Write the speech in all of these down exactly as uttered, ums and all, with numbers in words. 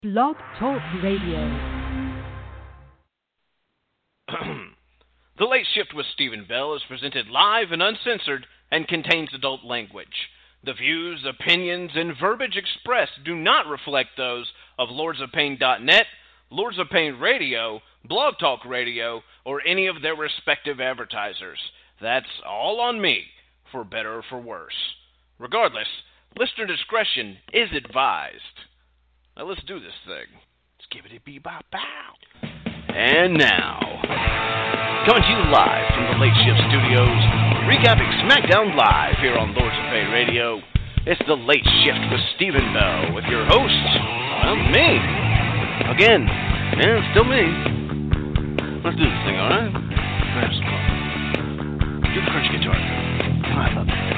Blog Talk Radio. The Late Shift with Stephen Bell is presented live and uncensored and contains adult language. The views, opinions, and verbiage expressed do not reflect those of lords of pain dot net, Lords of Pain Radio, Blog Talk Radio, or any of their respective advertisers. That's all on me, for better or for worse. Regardless, listener discretion is advised. Now let's do this thing. Let's give it a bee-bop-bow. And now, coming to you live from the Late Shift Studios, recapping SmackDown Live here on Lords of Pain Radio. It's the Late Shift with Stephen Bell, with your host, well, me. Again, yeah, it's still me. Let's do this thing, alright? Have some fun. Do the crunch guitar thing. Oh, I love that.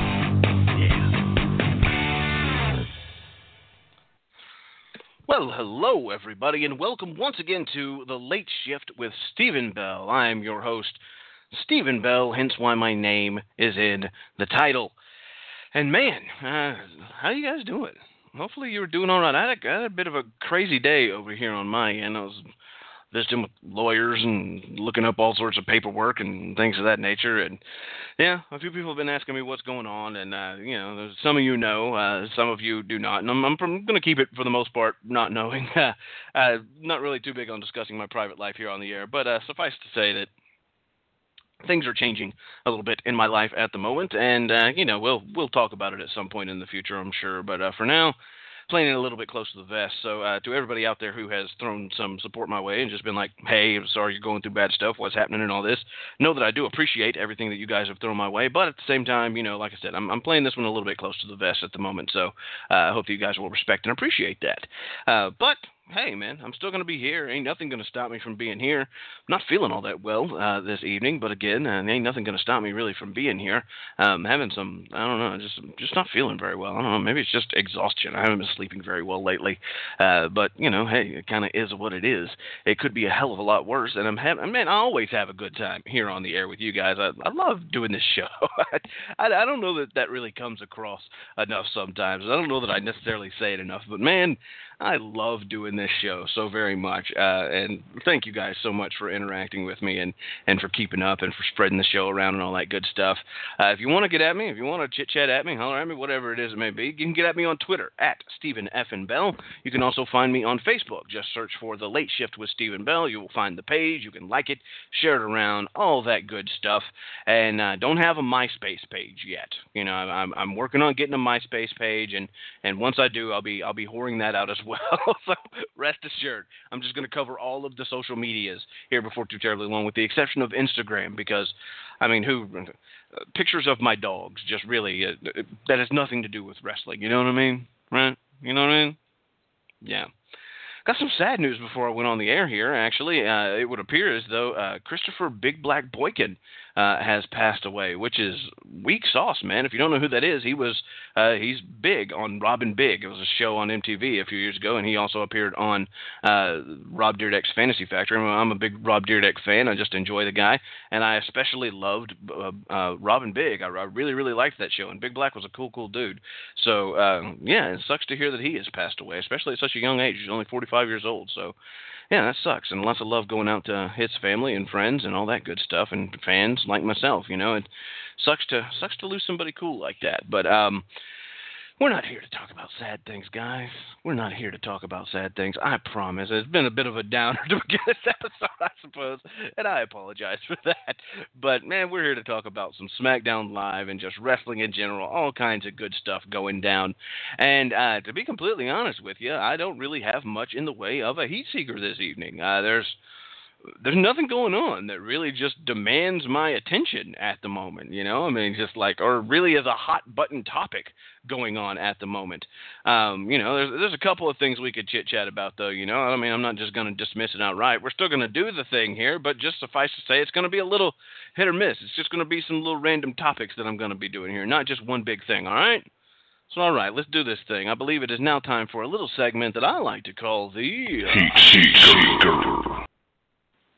Well, hello, everybody, and welcome once again to The Late Shift with Stephen Bell. I am your host, Stephen Bell, hence why my name is in the title. And man, uh, how you guys doing? Hopefully you were doing all right. I had, a, I had a bit of a crazy day over here on my end. I was visiting with lawyers and looking up all sorts of paperwork and things of that nature. And yeah, a few people have been asking me what's going on. And, uh, you know, some of you know, uh, some of you do not. And I'm, I'm going to keep it, for the most part, not knowing. uh, not really too big on discussing my private life here on the air. But uh, suffice to say that things are changing a little bit in my life at the moment. And, uh, you know, we'll we'll talk about it at some point in the future, I'm sure. But uh, for now, playing it a little bit close to the vest. So uh, to everybody out there who has thrown some support my way and just been like, hey, I'm sorry you're going through bad stuff, what's happening and all this, know that I do appreciate everything that you guys have thrown my way. But at the same time, you know, like I said, I'm, I'm playing this one a little bit close to the vest at the moment. So uh, I hope that you guys will respect and appreciate that. Uh, but hey, man, I'm still going to be here. Ain't nothing going to stop me from being here. I'm not feeling all that well uh, this evening, but again, uh, ain't nothing going to stop me really from being here. Um, having some, I don't know, just just not feeling very well. I don't know, maybe it's just exhaustion. I haven't been sleeping very well lately. Uh, but, you know, hey, it kind of is what it is. It could be a hell of a lot worse, and I'm having, man, I always have a good time here on the air with you guys. I, I love doing this show. I, I don't know that that really comes across enough sometimes. I don't know that I necessarily say it enough, but man, I love doing this show so very much, uh, and thank you guys so much for interacting with me and, and for keeping up and for spreading the show around and all that good stuff. Uh, if you want to get at me, if you want to chit-chat at me, holler at me, whatever it is it may be, you can get at me on Twitter, at Stephen F. Bell. You can also find me on Facebook. Just search for The Late Shift with Stephen Bell. You will find the page. You can like it, share it around, all that good stuff. And uh, don't have a MySpace page yet. You know, I'm, I'm working on getting a MySpace page, and, and once I do, I'll be I'll be whoring that out as well. Well, so rest assured, I'm just going to cover all of the social medias here before too terribly long, with the exception of Instagram, because, I mean, who uh, pictures of my dogs, just really, uh, that has nothing to do with wrestling, you know what I mean? Right? You know what I mean? Yeah. Got some sad news before I went on the air here, actually. Uh, it would appear as though uh, Christopher Big Black Boykin uh, has passed away, which is weak sauce, man. If you don't know who that is, he was uh, he's big on Robin Big. It was a show on M T V a few years ago, and he also appeared on uh, Rob Dyrdek's Fantasy Factory. I'm a big Rob Dyrdek fan. I just enjoy the guy, and I especially loved uh, uh, Robin Big. I, I really, really liked that show, and Big Black was a cool, cool dude. So, uh, yeah, it sucks to hear that he has passed away, especially at such a young age. He's only forty-five years old, so yeah, that sucks. And lots of love going out to his family and friends and all that good stuff, and fans like myself. You know, it sucks to sucks to lose somebody cool like that. But um, we're not here to talk about sad things, guys. We're not here to talk about sad things. I promise. It's been a bit of a downer to begin this episode, I suppose, and I apologize for that. But, man, we're here to talk about some SmackDown Live and just wrestling in general, all kinds of good stuff going down. And uh, to be completely honest with you, I don't really have much in the way of a heat seeker this evening. Uh, there's There's nothing going on that really just demands my attention at the moment, you know? I mean, just like, or really is a hot button topic going on at the moment. Um, you know, there's there's a couple of things we could chit-chat about, though, you know? I mean, I'm not just going to dismiss it outright. We're still going to do the thing here, but just suffice to say, it's going to be a little hit or miss. It's just going to be some little random topics that I'm going to be doing here, not just one big thing, all right? So, all right, let's do this thing. I believe it is now time for a little segment that I like to call the Heat Seeker.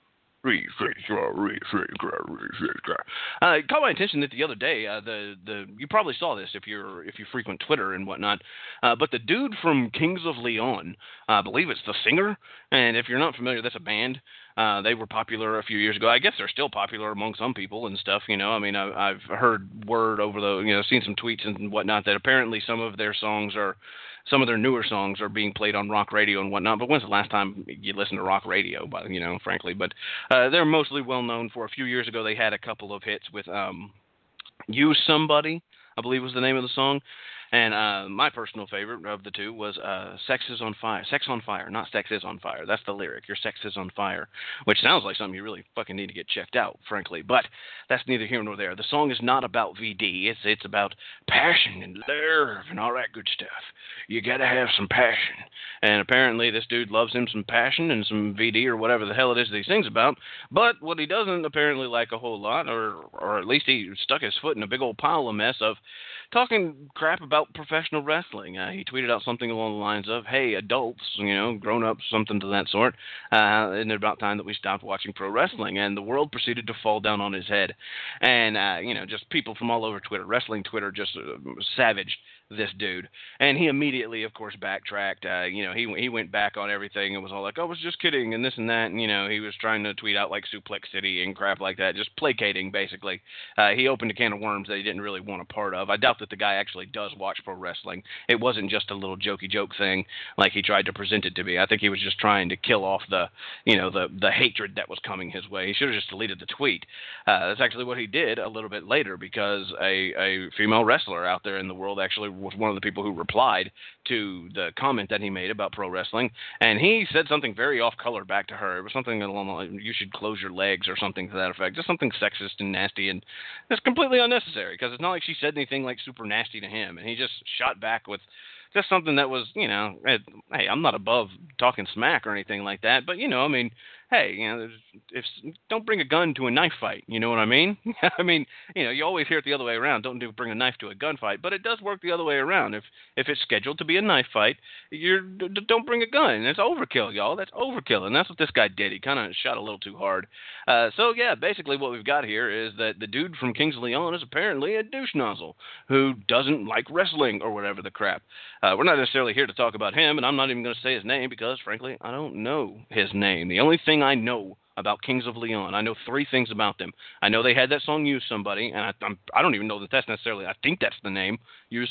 Uh, it caught my attention that the other day, uh, the the you probably saw this if you're if you frequent Twitter and whatnot, uh, but the dude from Kings of Leon, uh, I believe it's the singer, and if you're not familiar, that's a band. Uh, they were popular a few years ago. I guess they're still popular among some people and stuff. You know, I mean, I, I've heard word over the, you know, seen some tweets and whatnot that apparently some of their songs are, some of their newer songs are being played on rock radio and whatnot. But when's the last time you listened to rock radio? But you know, frankly, but uh, they're mostly well known for. A few years ago, they had a couple of hits with um, "Use Somebody," I believe was the name of the song. And uh, my personal favorite of the two was uh, Sex is on Fire. Sex on Fire, not Sex is on Fire. That's the lyric. Your sex is on fire, which sounds like something you really fucking need to get checked out, frankly. But that's neither here nor there. The song is not about V D. It's, it's about passion and love and all that good stuff. You got to have some passion. And apparently this dude loves him some passion and some V D or whatever the hell it is that he sings about. But what he doesn't apparently like a whole lot, or, or at least he stuck his foot in a big old pile of mess of talking crap about professional wrestling. Uh, he tweeted out something along the lines of, hey, adults, you know, grown-ups, something to that sort, uh, and it's about time that we stopped watching pro wrestling. And the world proceeded to fall down on his head. And, uh, you know, just people from all over Twitter, wrestling Twitter, just uh, savaged this dude. And he immediately, of course, backtracked. Uh, you know, he he went back on everything and was all like, I was just kidding, and this and that. And, you know, he was trying to tweet out, like, Suplex City and crap like that, just placating, basically. Uh, he opened a can of worms that he didn't really want a part of. I doubt that the guy actually does watch pro wrestling. It wasn't just a little jokey joke thing like he tried to present it to be. I think he was just trying to kill off the, you know, the, the hatred that was coming his way. He should have just deleted the tweet. Uh, that's actually what he did a little bit later, because a, a female wrestler out there in the world actually was one of the people who replied to the comment that he made about pro wrestling, and he said something very off-color back to her. It was something along the line, you should close your legs or something to that effect, just something sexist and nasty, and it's completely unnecessary, because it's not like she said anything like super nasty to him, and he just shot back with just something that was, you know, hey, I'm not above talking smack or anything like that, but, you know, I mean, hey, you know, if don't bring a gun to a knife fight, you know what I mean? I mean, you know, you always hear it the other way around, don't do bring a knife to a gunfight, but it does work the other way around. If if it's scheduled to be a knife fight, you're d- don't bring a gun. That's overkill, y'all. That's overkill, and that's what this guy did. He kind of shot a little too hard. Uh, so yeah, basically what we've got here is that the dude from Kings of Leon is apparently a douche nozzle who doesn't like wrestling or whatever the crap. Uh, we're not necessarily here to talk about him, and I'm not even going to say his name because, frankly, I don't know his name. The only thing I know about Kings of Leon, I know three things about them. I know they had that song "Use Somebody," and I, I'm, I don't even know that that's necessarily. I think that's the name. Use,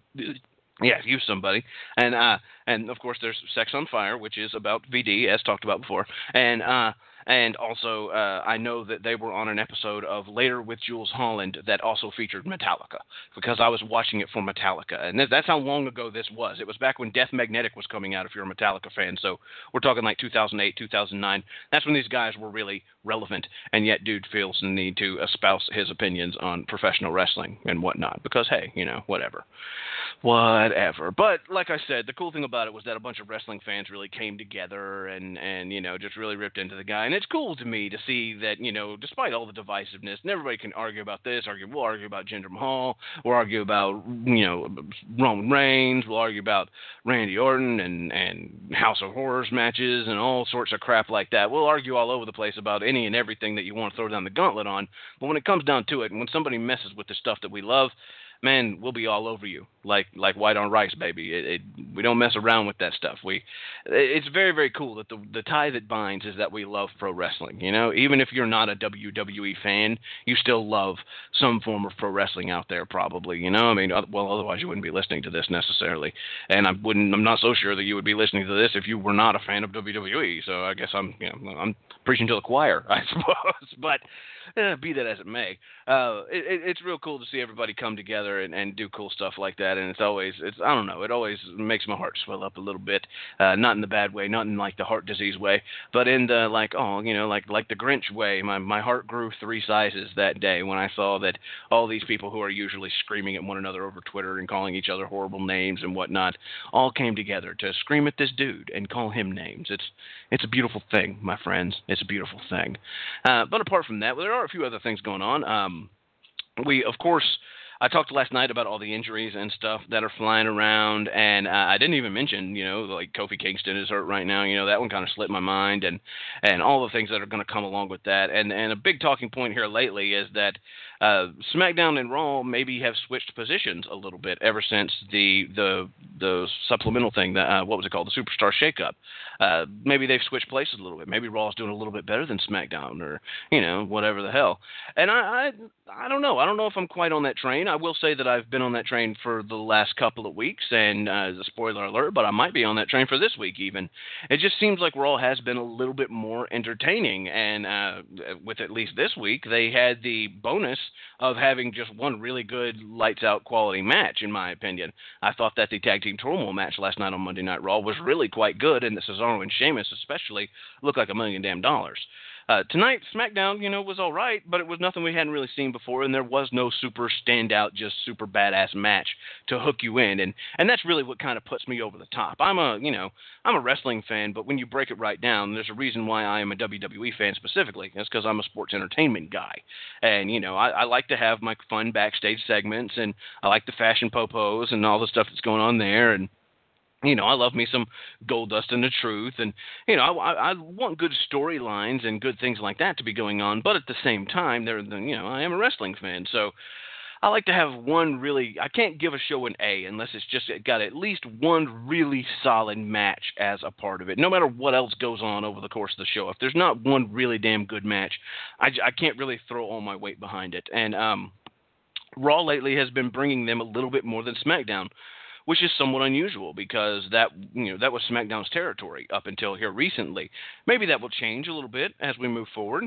yeah, Use Somebody, and uh, and of course there's "Sex on Fire," which is about V D, as talked about before, and uh. And also, uh, I know that they were on an episode of Later with Jules Holland that also featured Metallica, because I was watching it for Metallica. And that's how long ago this was. It was back when Death Magnetic was coming out, if you're a Metallica fan. So we're talking like two thousand eight, two thousand nine. That's when these guys were really relevant. And yet dude feels the need to espouse his opinions on professional wrestling and whatnot. Because, hey, you know, whatever. Whatever. But like I said, the cool thing about it was that a bunch of wrestling fans really came together and, and you know, just really ripped into the guy. And it's cool to me to see that, you know, despite all the divisiveness, and everybody can argue about this, argue, we'll argue about Jinder Mahal, we'll argue about, you know, Roman Reigns, we'll argue about Randy Orton and, and House of Horrors matches and all sorts of crap like that. We'll argue all over the place about any and everything that you want to throw down the gauntlet on. But when it comes down to it, and when somebody messes with the stuff that we love, man, we'll be all over you, like like white on rice, baby. It, it, we don't mess around with that stuff. We, it's very, very cool that the the tie that binds is that we love pro wrestling. You know, even if you're not a W W E fan, you still love some form of pro wrestling out there, probably. You know, I mean, well, otherwise you wouldn't be listening to this necessarily, and I wouldn't. I'm not so sure that you would be listening to this if you were not a fan of W W E. So I guess I'm, you know, I'm preaching to the choir, I suppose, but. Eh, be that as it may, uh, it, it, it's real cool to see everybody come together and, and do cool stuff like that. And it's always, it's I don't know, it always makes my heart swell up a little bit. Uh, not in the bad way, not in like the heart disease way, but in the like, oh, you know, like like the Grinch way. My my heart grew three sizes that day when I saw that all these people who are usually screaming at one another over Twitter and calling each other horrible names and whatnot all came together to scream at this dude and call him names. It's it's a beautiful thing, my friends. It's a beautiful thing. Uh, but apart from that, well, there are a few other things going on. Um, we, of course, I talked last night about all the injuries and stuff that are flying around, and uh, I didn't even mention, you know, like Kofi Kingston is hurt right now. You know, that one kind of slipped my mind, and and all the things that are going to come along with that. And and a big talking point here lately is that uh, SmackDown and Raw maybe have switched positions a little bit ever since the the the supplemental thing. That uh, what was it called? The Superstar Shakeup. Uh, maybe they've switched places a little bit. Maybe Raw's doing a little bit better than SmackDown, or you know, whatever the hell. And I, I, I don't know. I don't know if I'm quite on that train. I will say that I've been on that train for the last couple of weeks, and uh, the spoiler alert, but I might be on that train for this week even. It just seems like Raw has been a little bit more entertaining, and uh, with at least this week, they had the bonus of having just one really good lights-out quality match, in my opinion. I thought that the Tag Team Turmoil match last night on Monday Night Raw was really quite good, and the Cesaro and Sheamus especially looked like a million damn dollars. Uh, tonight, SmackDown, you know, was all right, but it was nothing we hadn't really seen before, and there was no super standout, just super badass match to hook you in, and and that's really what kind of puts me over the top. I'm a, you know, I'm a wrestling fan, but when you break it right down, there's a reason why I am a W W E fan specifically. That's because I'm a sports entertainment guy, and you know, I, I like to have my fun backstage segments, and I like the fashion popos and all the stuff that's going on there, and you know, I love me some Goldust and the Truth, and, you know, I, I want good storylines and good things like that to be going on, but at the same time, they're, you know, I am a wrestling fan, so I like to have one really, I can't give a show an A unless it's just got at least one really solid match as a part of it, no matter what else goes on over the course of the show. If there's not one really damn good match, I, I can't really throw all my weight behind it, and um, Raw lately has been bringing them a little bit more than SmackDown, which is somewhat unusual because that, you know, that was SmackDown's territory up until here recently. Maybe that will change a little bit as we move forward.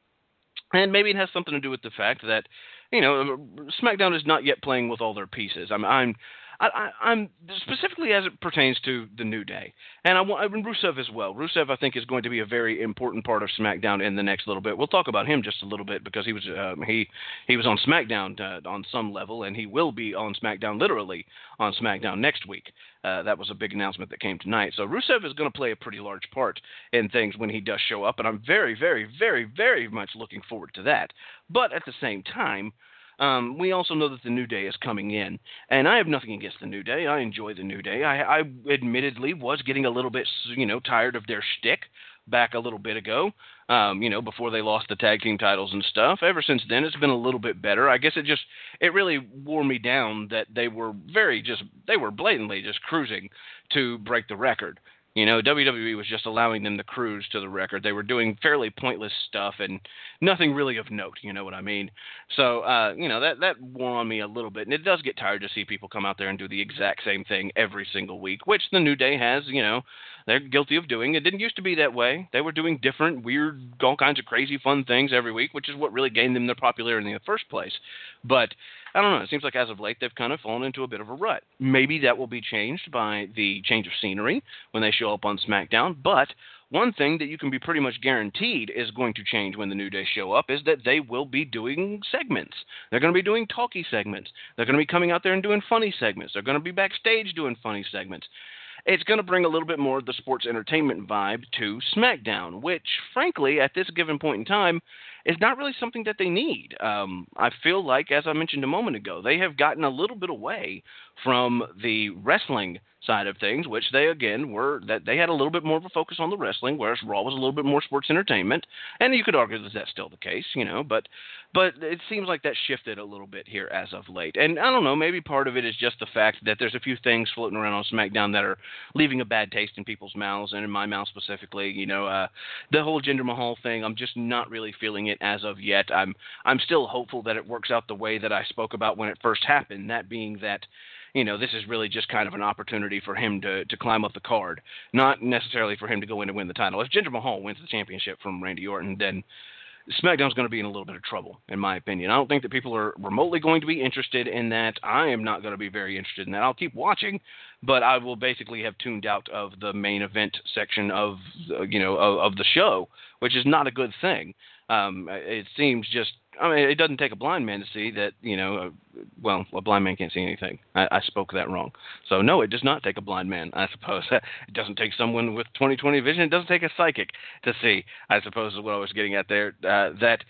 And maybe it has something to do with the fact that, you know, SmackDown is not yet playing with all their pieces. I'm, I'm, I, I, I'm specifically as it pertains to the New Day, and I want Rusev as well. Rusev, I think, is going to be a very important part of SmackDown in the next little bit. We'll talk about him just a little bit because he was um, he he was on SmackDown uh, on some level, and he will be on SmackDown literally on SmackDown next week. Uh, that was a big announcement that came tonight. So Rusev is going to play a pretty large part in things when he does show up, and I'm very, very, very, very much looking forward to that. But at the same time, Um, we also know that the New Day is coming in, and I have nothing against the New Day. I enjoy the New Day. I, I admittedly was getting a little bit, you know, tired of their shtick back a little bit ago, um, you know, before they lost the tag team titles and stuff. Ever since then, it's been a little bit better. I guess it just, it really wore me down that they were very just, they were blatantly just cruising to break the record. You know, W W E was just allowing them to cruise to the record. They were doing fairly pointless stuff and nothing really of note, you know what I mean? So, uh, you know, that, that wore on me a little bit. And it does get tired to see people come out there and do the exact same thing every single week, which the New Day has, you know, they're guilty of doing. It didn't used to be that way. They were doing different, weird, all kinds of crazy fun things every week, which is what really gained them their popularity in the first place. But I don't know. It seems like as of late, they've kind of fallen into a bit of a rut. Maybe that will be changed by the change of scenery when they show up on SmackDown. But one thing that you can be pretty much guaranteed is going to change when the New Day show up is that they will be doing segments. They're going to be doing talky segments. They're going to be coming out there and doing funny segments. They're going to be backstage doing funny segments. It's going to bring a little bit more of the sports entertainment vibe to SmackDown, which, frankly, at this given point in time, is not really something that they need. Um, I feel like, as I mentioned a moment ago, they have gotten a little bit away from the wrestling side of things, which they, again, were, that they had a little bit more of a focus on the wrestling, whereas Raw was a little bit more sports entertainment. And you could argue that that's still the case, you know, but but it seems like that shifted a little bit here as of late. And I don't know, maybe part of it is just the fact that there's a few things floating around on SmackDown that are leaving a bad taste in people's mouths, and in my mouth specifically. You know, uh, the whole Jinder Mahal thing, I'm just not really feeling it as of yet. I'm I'm still hopeful that it works out the way that I spoke about when it first happened, that being that, you know, this is really just kind of an opportunity for him to, to climb up the card, not necessarily for him to go in and win the title. If Jinder Mahal wins the championship from Randy Orton, then SmackDown's going to be in a little bit of trouble, in my opinion. I don't think that people are remotely going to be interested in that. I am not going to be very interested in that. I'll keep watching, but I will basically have tuned out of the main event section of, uh, you know, of, of the show, which is not a good thing. Um, it seems just, I mean, it doesn't take a blind man to see that, you know, uh, well, a blind man can't see anything. I, I spoke that wrong. So, no, it does not take a blind man, I suppose. It doesn't take someone with twenty twenty vision. It doesn't take a psychic to see, I suppose is what I was getting at there, uh, that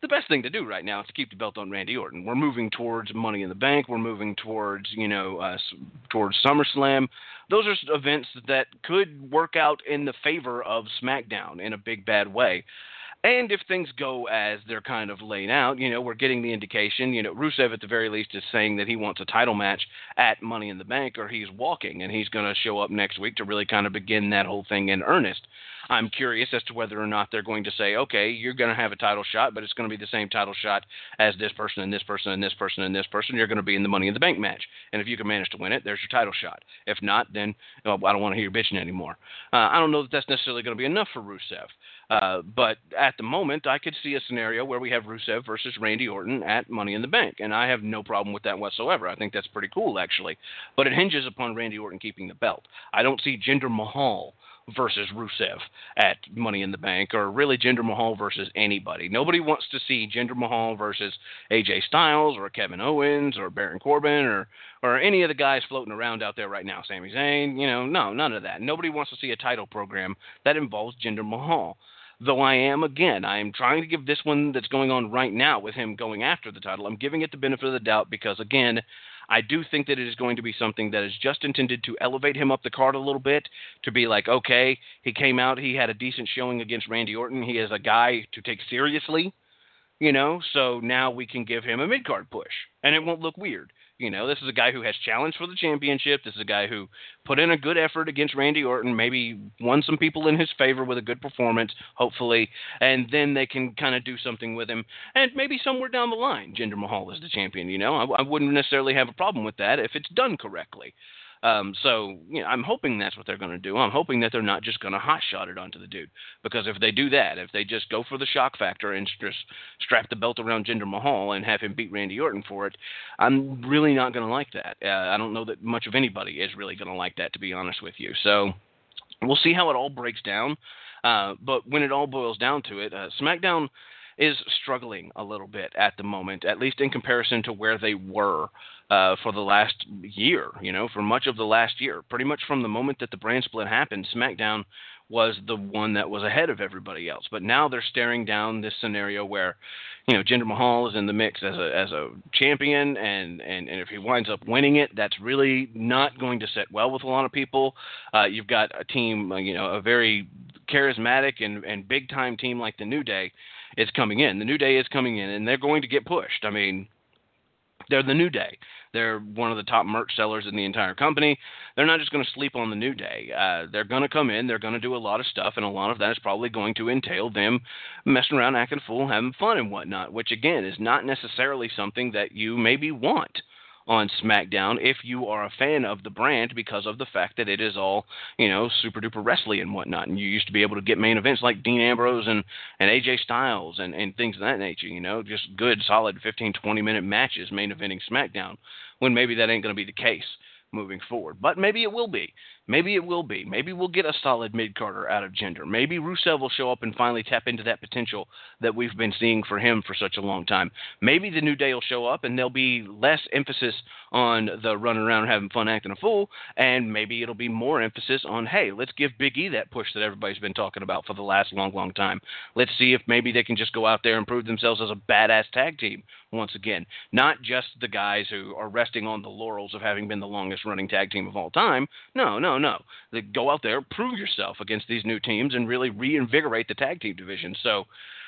the best thing to do right now is to keep the belt on Randy Orton. We're moving towards Money in the Bank. We're moving towards, you know, uh, towards SummerSlam. Those are events that could work out in the favor of SmackDown in a big bad way. And if things go as they're kind of laid out, you know, we're getting the indication, you know, Rusev at the very least is saying that he wants a title match at Money in the Bank, or he's walking, and he's going to show up next week to really kind of begin that whole thing in earnest. I'm curious as to whether or not they're going to say, okay, you're going to have a title shot, but it's going to be the same title shot as this person and this person and this person and this person. You're going to be in the Money in the Bank match. And if you can manage to win it, there's your title shot. If not, then well, I don't want to hear you bitching anymore. Uh, I don't know that that's necessarily going to be enough for Rusev. Uh, but at the moment, I could see a scenario where we have Rusev versus Randy Orton at Money in the Bank, and I have no problem with that whatsoever. I think that's pretty cool, actually. But it hinges upon Randy Orton keeping the belt. I don't see Jinder Mahal versus Rusev at Money in the Bank, or really Jinder Mahal versus anybody. Nobody wants to see Jinder Mahal versus A J Styles or Kevin Owens or Baron Corbin or or any of the guys floating around out there right now. Sami Zayn, you know, no, none of that. Nobody wants to see a title program that involves Jinder Mahal. Though I am, again, I am trying to give this one that's going on right now with him going after the title, I'm giving it the benefit of the doubt because, again, I do think that it is going to be something that is just intended to elevate him up the card a little bit, to be like, okay, he came out, he had a decent showing against Randy Orton, he is a guy to take seriously, you know, so now we can give him a mid-card push, and it won't look weird. You know, this is a guy who has challenged for the championship. This is a guy who put in a good effort against Randy Orton, maybe won some people in his favor with a good performance, hopefully, and then they can kind of do something with him. And maybe somewhere down the line, Jinder Mahal is the champion, you know. I, I wouldn't necessarily have a problem with that if it's done correctly. Um, so, you know, I'm hoping that's what they're going to do. I'm hoping that they're not just going to hotshot it onto the dude. Because if they do that, if they just go for the shock factor and just strap the belt around Jinder Mahal and have him beat Randy Orton for it, I'm really not going to like that. Uh, I don't know that much of anybody is really going to like that, to be honest with you. So we'll see how it all breaks down. Uh, but when it all boils down to it, uh, SmackDown is struggling a little bit at the moment, at least in comparison to where they were uh, for the last year, you know, for much of the last year. Pretty much from the moment that the brand split happened, SmackDown was the one that was ahead of everybody else. But now they're staring down this scenario where, you know, Jinder Mahal is in the mix as a as a champion, and, and, and if he winds up winning it, that's really not going to sit well with a lot of people. Uh, you've got a team, uh, you know, a very charismatic and, and big-time team like the New Day is coming in. The New Day is coming in, and they're going to get pushed. I mean, they're the New Day. They're one of the top merch sellers in the entire company. They're not just going to sleep on the New Day. Uh, they're going to come in. They're going to do a lot of stuff, and a lot of that is probably going to entail them messing around, acting a fool, having fun and whatnot, which, again, is not necessarily something that you maybe want on SmackDown if you are a fan of the brand, because of the fact that it is all, you know, super duper wrestling and whatnot. And you used to be able to get main events like Dean Ambrose and, and A J Styles and, and things of that nature, you know, just good, solid fifteen, twenty minute matches main eventing SmackDown, when maybe that ain't going to be the case moving forward. But maybe it will be. Maybe it will be. Maybe we'll get a solid mid-carder out of Jinder. Maybe Rusev will show up and finally tap into that potential that we've been seeing for him for such a long time. Maybe the New Day will show up and there'll be less emphasis on the running around and having fun acting a fool, and maybe it'll be more emphasis on, hey, let's give Big E that push that everybody's been talking about for the last long, long time. Let's see if maybe they can just go out there and prove themselves as a badass tag team once again. Not just the guys who are resting on the laurels of having been the longest running tag team of all time. No, no, no. They go out there, prove yourself against these new teams, and really reinvigorate the tag team division. So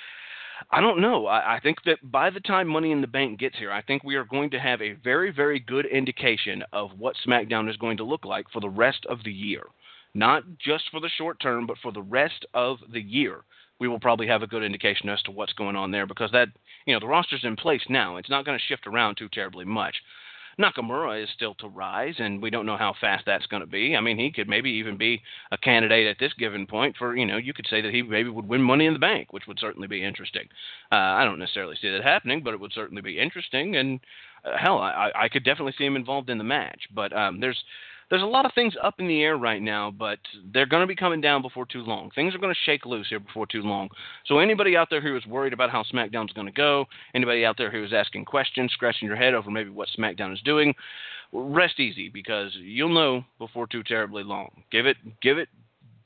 I don't know. I, I think that by the time Money in the Bank gets here, I think we are going to have a very, very good indication of what SmackDown is going to look like for the rest of the year. Not just for the short term, but for the rest of the year. We will probably have a good indication as to what's going on there, because that, you know, the roster's in place now. It's not going to shift around too terribly much. Nakamura is still to rise, and we don't know how fast that's going to be. I mean, he could maybe even be a candidate at this given point for, you know, you could say that he maybe would win Money in the Bank, which would certainly be interesting. Uh, I don't necessarily see that happening, but it would certainly be interesting, and uh, hell, I, I could definitely see him involved in the match. But um, there's There's a lot of things up in the air right now, but they're going to be coming down before too long. Things are going to shake loose here before too long. So anybody out there who is worried about how SmackDown's going to go, anybody out there who is asking questions, scratching your head over maybe what SmackDown is doing, rest easy, because you'll know before too terribly long. Give it, give it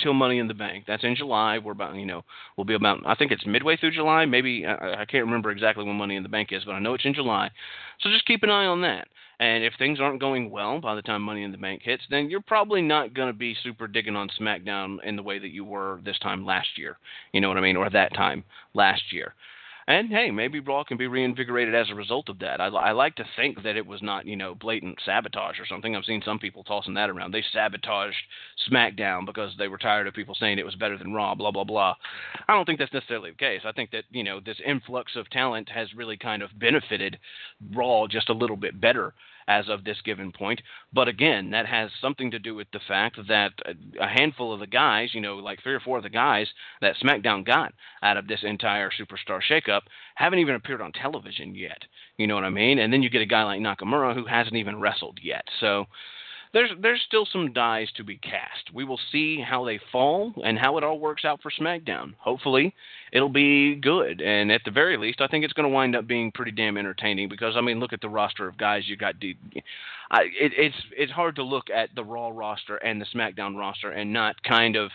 till Money in the Bank. That's in July. We're about, you know, we'll be about, I think it's midway through July. Maybe, I, I can't remember exactly when Money in the Bank is, but I know it's in July. So just keep an eye on that. And if things aren't going well by the time Money in the Bank hits, then you're probably not going to be super digging on SmackDown in the way that you were this time last year. You know what I mean? Or that time last year. And, hey, maybe Raw can be reinvigorated as a result of that. I, I like to think that it was not, you know, blatant sabotage or something. I've seen some people tossing that around. They sabotaged SmackDown because they were tired of people saying it was better than Raw, blah, blah, blah. I don't think that's necessarily the case. I think that, you know, this influx of talent has really kind of benefited Raw just a little bit better as of this given point. But again, that has something to do with the fact that a handful of the guys, you know, like three or four of the guys that SmackDown got out of this entire superstar shakeup haven't even appeared on television yet. You know what I mean? And then you get a guy like Nakamura who hasn't even wrestled yet. So there's there's still some dies to be cast. We will see how they fall and how it all works out for SmackDown. Hopefully, it'll be good. And at the very least, I think it's going to wind up being pretty damn entertaining because, I mean, look at the roster of guys you got. I, it, it's it's hard to look at the Raw roster and the SmackDown roster and not kind of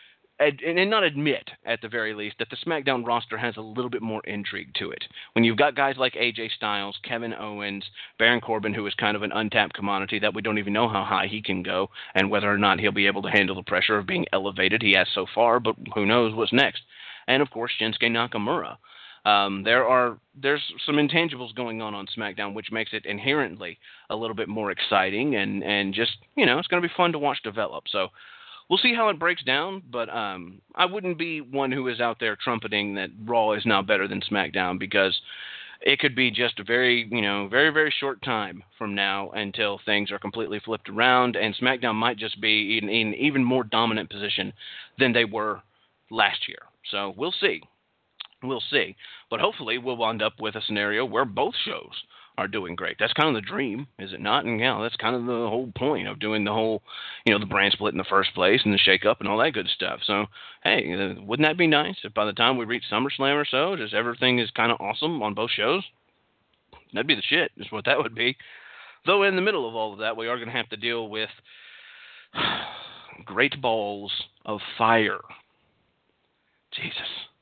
and not admit, at the very least, that the SmackDown roster has a little bit more intrigue to it. When you've got guys like A J Styles, Kevin Owens, Baron Corbin, who is kind of an untapped commodity that we don't even know how high he can go and whether or not he'll be able to handle the pressure of being elevated. He has so far, but who knows what's next. And, of course, Shinsuke Nakamura. Um, there are there's some intangibles going on on SmackDown, which makes it inherently a little bit more exciting and, and just, you know, it's going to be fun to watch develop. So we'll see how it breaks down, but um, I wouldn't be one who is out there trumpeting that Raw is now better than SmackDown because it could be just a very, you know, very, very short time from now until things are completely flipped around, and SmackDown might just be in an even more dominant position than they were last year. So we'll see. We'll see. But hopefully we'll wind up with a scenario where both shows are doing great. That's kind of the dream, is it not? And yeah, that's kind of the whole point of doing the whole, you know, the brand split in the first place and the shake-up and all that good stuff. So, hey, uh, wouldn't that be nice if by the time we reach SummerSlam or so, just everything is kind of awesome on both shows? That'd be the shit, is what that would be. Though in the middle of all of that, we are going to have to deal with great balls of fire. Jesus.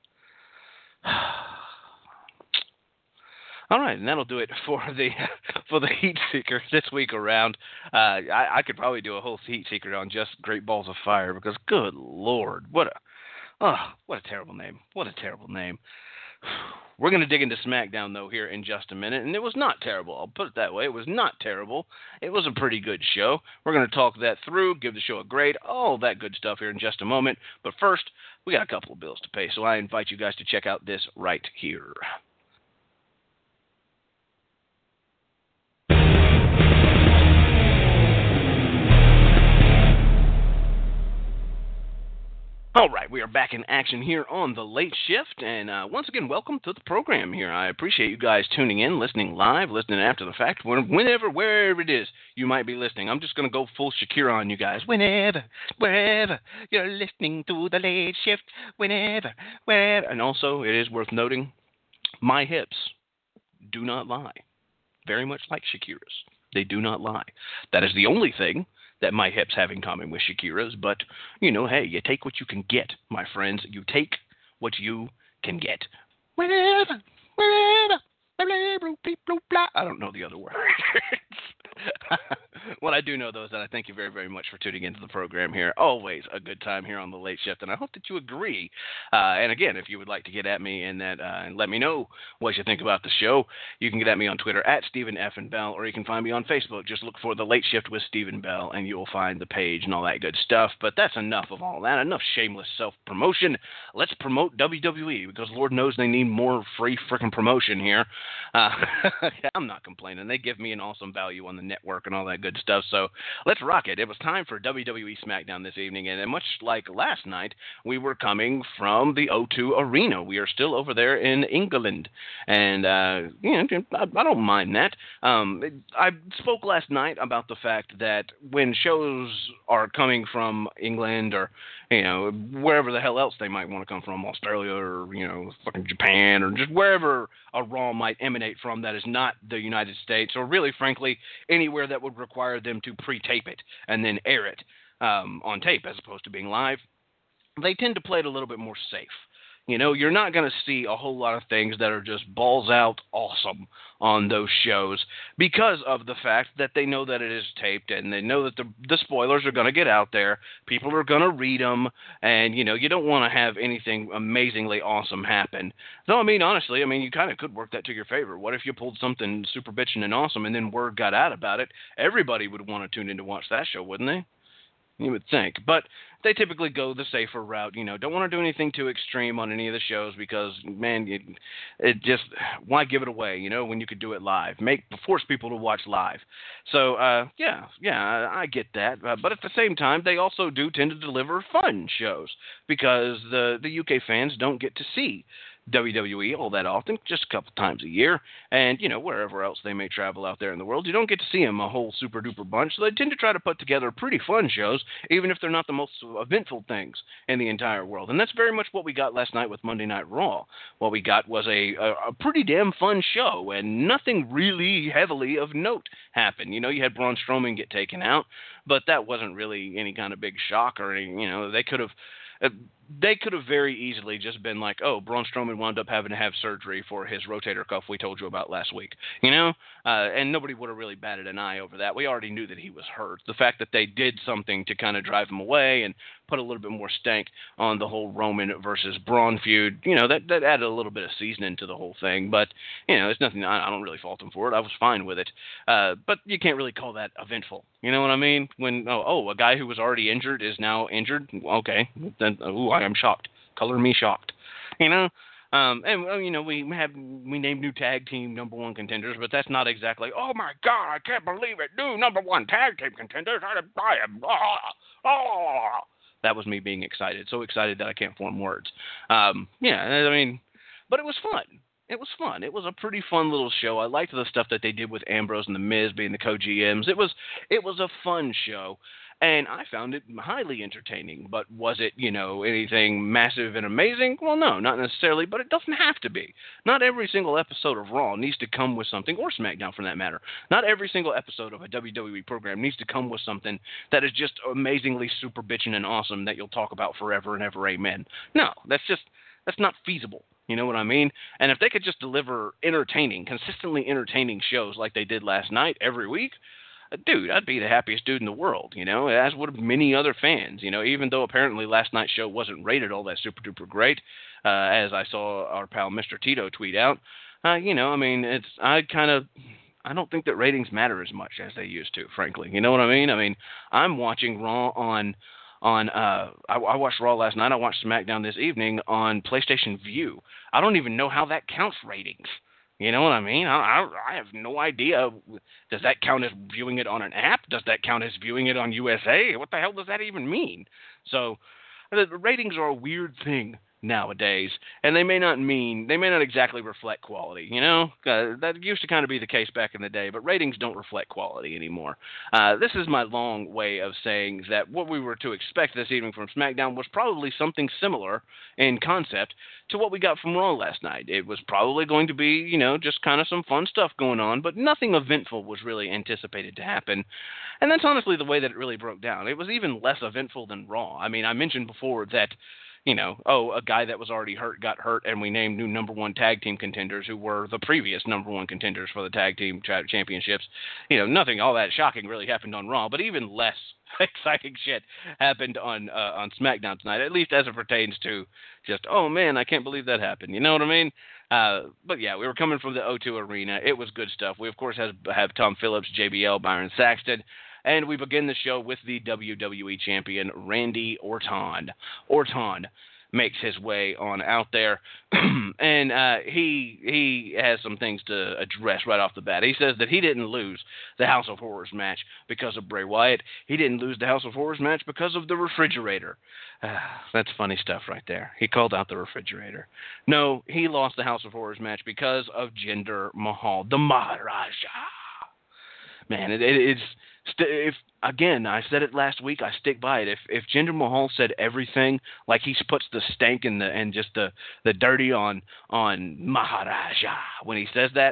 All right, and that'll do it for the for the Heat Seeker this week around. Uh, I, I could probably do a whole Heat Seeker on just Great Balls of Fire because, good Lord, what a oh, what a terrible name! What a terrible name! We're going to dig into SmackDown, though, here in just a minute, and it was not terrible. I'll put it that way. It was not terrible. It was a pretty good show. We're going to talk that through, give the show a grade, all that good stuff here in just a moment. But first, we got a couple of bills to pay, so I invite you guys to check out this right here. All right, we are back in action here on The Late Shift, and uh, once again, welcome to the program here. I appreciate you guys tuning in, listening live, listening after the fact, whenever, wherever it is you might be listening. I'm just going to go full Shakira on you guys. Whenever, wherever you're listening to The Late Shift, whenever, wherever. And also, it is worth noting, my hips do not lie. Very much like Shakira's. They do not lie. That is the only thing that my hips have in common with Shakira's, but, you know, hey, you take what you can get, my friends. You take what you can get. Whenever, wherever, I don't know the other words. What I do know, though, is that I thank you very, very much for tuning into the program here. Always a good time here on The Late Shift, and I hope that you agree. Uh, and again, if you would like to get at me and that uh, and let me know what you think about the show, you can get at me on Twitter at Stephen F. and Bell, or you can find me on Facebook. Just look for The Late Shift with Stephen Bell, and you will find the page and all that good stuff. But that's enough of all that. Enough shameless self-promotion. Let's promote W W E, because Lord knows they need more free freaking promotion here. Uh, I'm not complaining. They give me an awesome value on the network and all that good stuff. So let's rock it. It was time for W W E SmackDown this evening, and much like last night, we were coming from the O two Arena. We are still over there in England, and uh, you know, I, I don't mind that. Um, I spoke last night about the fact that when shows are coming from England or, you know, wherever the hell else they might want to come from, Australia or, you know, fucking Japan or just wherever a Raw might emanate from that is not the United States, or really, frankly, anywhere that would require them to pre-tape it and then air it um, on tape as opposed to being live. they tend to play it a little bit more safe. You know, you're not going to see a whole lot of things that are just balls out awesome on those shows because of the fact that they know that it is taped and they know that the the spoilers are going to get out there. People are going to read them, and, you know, you don't want to have anything amazingly awesome happen. Though, I mean, honestly, I mean, you kind of could work that to your favor. What if you pulled something super bitchin' and awesome and then word got out about it? Everybody would want to tune in to watch that show, wouldn't they? You would think. But they typically go the safer route. You know, don't want to do anything too extreme on any of the shows because, man, it, it just, why give it away, you know, when you could do it live? Make Force people to watch live. So, uh, yeah, yeah, I, I get that. Uh, but at the same time, they also do tend to deliver fun shows because the, the U K fans don't get to see W W E all that often, just a couple times a year, and, you know, wherever else they may travel out there in the world, you don't get to see them a whole super duper bunch, so they tend to try to put together pretty fun shows, even if they're not the most eventful things in the entire world, and that's very much what we got last night with Monday Night Raw. What we got was a, a, a pretty damn fun show, and nothing really heavily of note happened. You know, you had Braun Strowman get taken out, but that wasn't really any kind of big shock or any, you know, they could have Uh, they could have very easily just been like, oh, Braun Strowman wound up having to have surgery for his rotator cuff we told you about last week, you know? Uh, and nobody would have really batted an eye over that. We already knew that he was hurt. The fact that they did something to kind of drive him away and put a little bit more stank on the whole Roman versus Braun feud, you know, that, that added a little bit of seasoning to the whole thing. But, you know, it's nothing, I, I don't really fault him for it. I was fine with it. Uh, but you can't really call that eventful. You know what I mean? When, oh, oh, a guy who was already injured is now injured? Okay. Then, ooh, I am shocked. Color me shocked. You know? Um, and, well, you know, we have, we named new tag team number one contenders, but that's not exactly, oh my God, I can't believe it. New number one tag team contenders. I am, oh, oh. That was me being excited. So excited that I can't form words. Um, yeah, I mean, but it was fun. It was fun. It was a pretty fun little show. I liked the stuff that they did with Ambrose and The Miz being the co-G Ms. It was, it was a fun show. And I found it highly entertaining. But was it, you know, anything massive and amazing? Well, no, not necessarily, but it doesn't have to be. Not every single episode of Raw needs to come with something, or SmackDown for that matter. Not every single episode of a W W E program needs to come with something that is just amazingly super bitchin' and awesome that you'll talk about forever and ever, amen. No, that's just, that's not feasible. You know what I mean? And if they could just deliver entertaining, consistently entertaining shows like they did last night every week, dude, I'd be the happiest dude in the world, you know, as would many other fans, you know, even though apparently last night's show wasn't rated all that super duper great, uh, as I saw our pal Mister Tito tweet out, uh, you know, I mean, it's, I kind of, I don't think that ratings matter as much as they used to, frankly, you know what I mean? I mean, I'm watching Raw on, on, uh, I, I watched Raw last night, I watched SmackDown this evening on PlayStation View. I don't even know how that counts ratings. You know what I mean? I, I, I have no idea. Does that count as viewing it on an app? Does that count as viewing it on U S A? What the hell does that even mean? So, the ratings are a weird thing nowadays, and they may not mean, they may not exactly reflect quality, you know? Uh, that used to kind of be the case back in the day, but ratings don't reflect quality anymore. Uh, this is my long way of saying that what we were to expect this evening from SmackDown was probably something similar in concept to what we got from Raw last night. It was probably going to be, you know, just kind of some fun stuff going on, but nothing eventful was really anticipated to happen. And that's honestly the way that it really broke down. It was even less eventful than Raw. I mean, I mentioned before that, you know, oh, a guy that was already hurt got hurt, and we named new number one tag team contenders who were the previous number one contenders for the tag team tra- championships. You know, nothing all that shocking really happened on Raw, but even less exciting shit happened on uh, on SmackDown tonight, at least as it pertains to just, oh man, I can't believe that happened. You know what I mean? Uh, but yeah, we were coming from the O two Arena. It was good stuff. We, of course, have, have Tom Phillips, J B L, Byron Saxton. And we begin the show with the W W E champion, Randy Orton. Orton makes his way on out there, and uh, he he has some things to address right off the bat. He says that he didn't lose the House of Horrors match because of Bray Wyatt. He didn't lose the House of Horrors match because of the refrigerator. Uh, that's funny stuff right there. He called out the refrigerator. No, he lost the House of Horrors match because of Jinder Mahal, the Maharaja. Man, it, it, it's if again, I said it last week. I stick by it. If if Jinder Mahal said everything like he puts the stank and the and just the, the dirty on on Maharaja when he says that,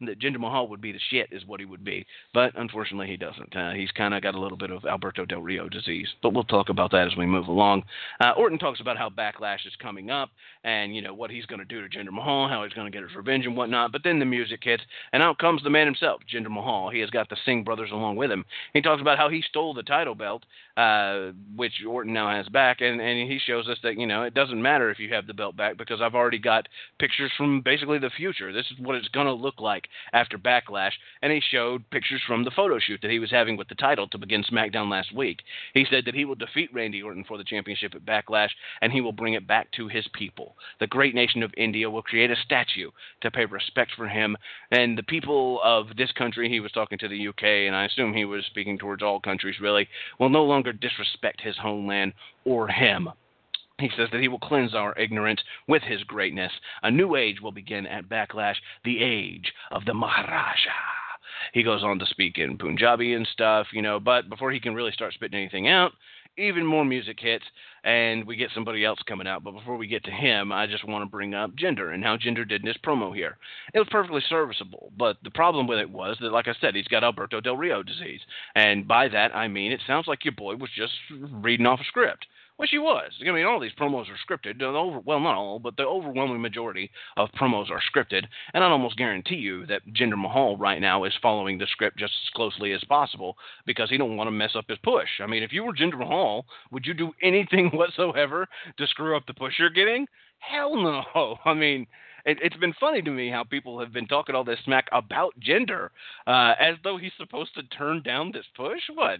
that Jinder Mahal would be the shit is what he would be. But unfortunately, he doesn't. Uh, he's kind of got a little bit of Alberto Del Rio disease. But we'll talk about that as we move along. Uh, Orton talks about how Backlash is coming up and, you know, what he's going to do to Jinder Mahal, how he's going to get his revenge and whatnot. But then the music hits, and out comes the man himself, Jinder Mahal. He has got the Singh brothers along with him. He talks about how he stole the title belt, uh, which Orton now has back, and, and he shows us that, you know, it doesn't matter if you have the belt back because I've already got pictures from basically the future. This is what it's going to look like after Backlash, and he showed pictures from the photo shoot that he was having with the title to begin SmackDown last week. He said that he will defeat Randy Orton for the championship at Backlash, and he will bring it back to his people. The great nation of India will create a statue to pay respect for him, and the people of this country, he was talking to the U K, and I assume he was speaking towards all countries really, will no longer disrespect his homeland or him. He says that he will cleanse our ignorance with his greatness. A new age will begin at Backlash, the age of the Maharaja. He goes on to speak in Punjabi and stuff, you know, but before he can really start spitting anything out, even more music hits, and we get somebody else coming out. But before we get to him, I just want to bring up Jinder and how Jinder did in his promo here. It was perfectly serviceable, but the problem with it was that, like I said, he's got Alberto Del Rio disease. And by that, I mean it sounds like your boy was just reading off a script. Which he was. I mean, all these promos are scripted. Over, well, not all, but the overwhelming majority of promos are scripted. And I'd almost guarantee you that Jinder Mahal right now is following the script just as closely as possible because he don't want to mess up his push. I mean, if you were Jinder Mahal, would you do anything whatsoever to screw up the push you're getting? Hell no. I mean, it, it's been funny to me how people have been talking all this smack about Jinder uh, as though he's supposed to turn down this push. What?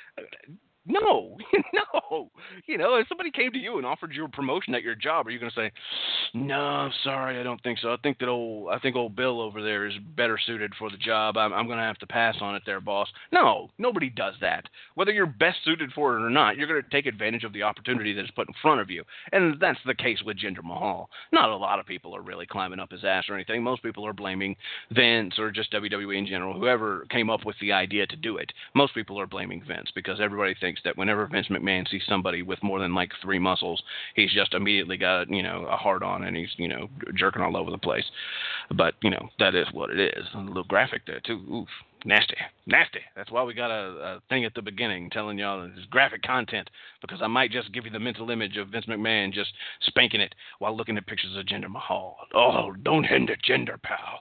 No, no. You know, if somebody came to you and offered you a promotion at your job, are you going to say, "No, sorry, I don't think so. I think that old, I think old Bill over there is better suited for the job. I'm, I'm going to have to pass on it, there, boss." No, nobody does that. Whether you're best suited for it or not, you're going to take advantage of the opportunity that is put in front of you, and that's the case with Jinder Mahal. Not a lot of people are really climbing up his ass or anything. Most people are blaming Vince or just W W E in general, whoever came up with the idea to do it. Most people are blaming Vince because everybody thinks that whenever Vince McMahon sees somebody with more than like three muscles, he's just immediately got, you know, a hard on and he's, you know, jerking all over the place. But, you know, that is what it is. A little graphic there too. Oof. Nasty. Nasty. That's why we got a, a thing at the beginning telling y'all this graphic content, because I might just give you the mental image of Vince McMahon just spanking it while looking at pictures of Jinder Mahal. Oh, don't hinder Jinder, pal.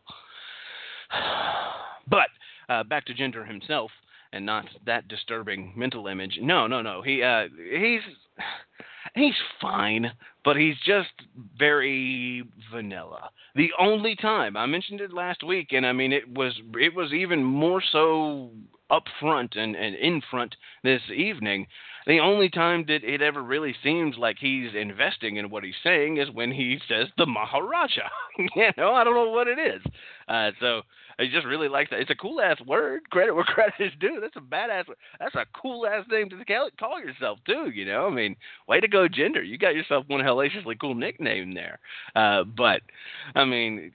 But uh, back to Jinder himself. And not that disturbing mental image. No, no, no. He, uh, he's, he's fine, but he's just very vanilla. The only time I mentioned it last week, and I mean it was, it was even more so up front and, and in front this evening. The only time that it ever really seems like he's investing in what he's saying is when he says the Maharaja. You know, I don't know what it is. Uh, so. I just really like that. It's a cool ass word. Credit where credit is due. That's a badass. That's a cool ass thing to call yourself too. You know, I mean, way to go, Jinder. You got yourself one hellaciously cool nickname there. Uh, but I mean,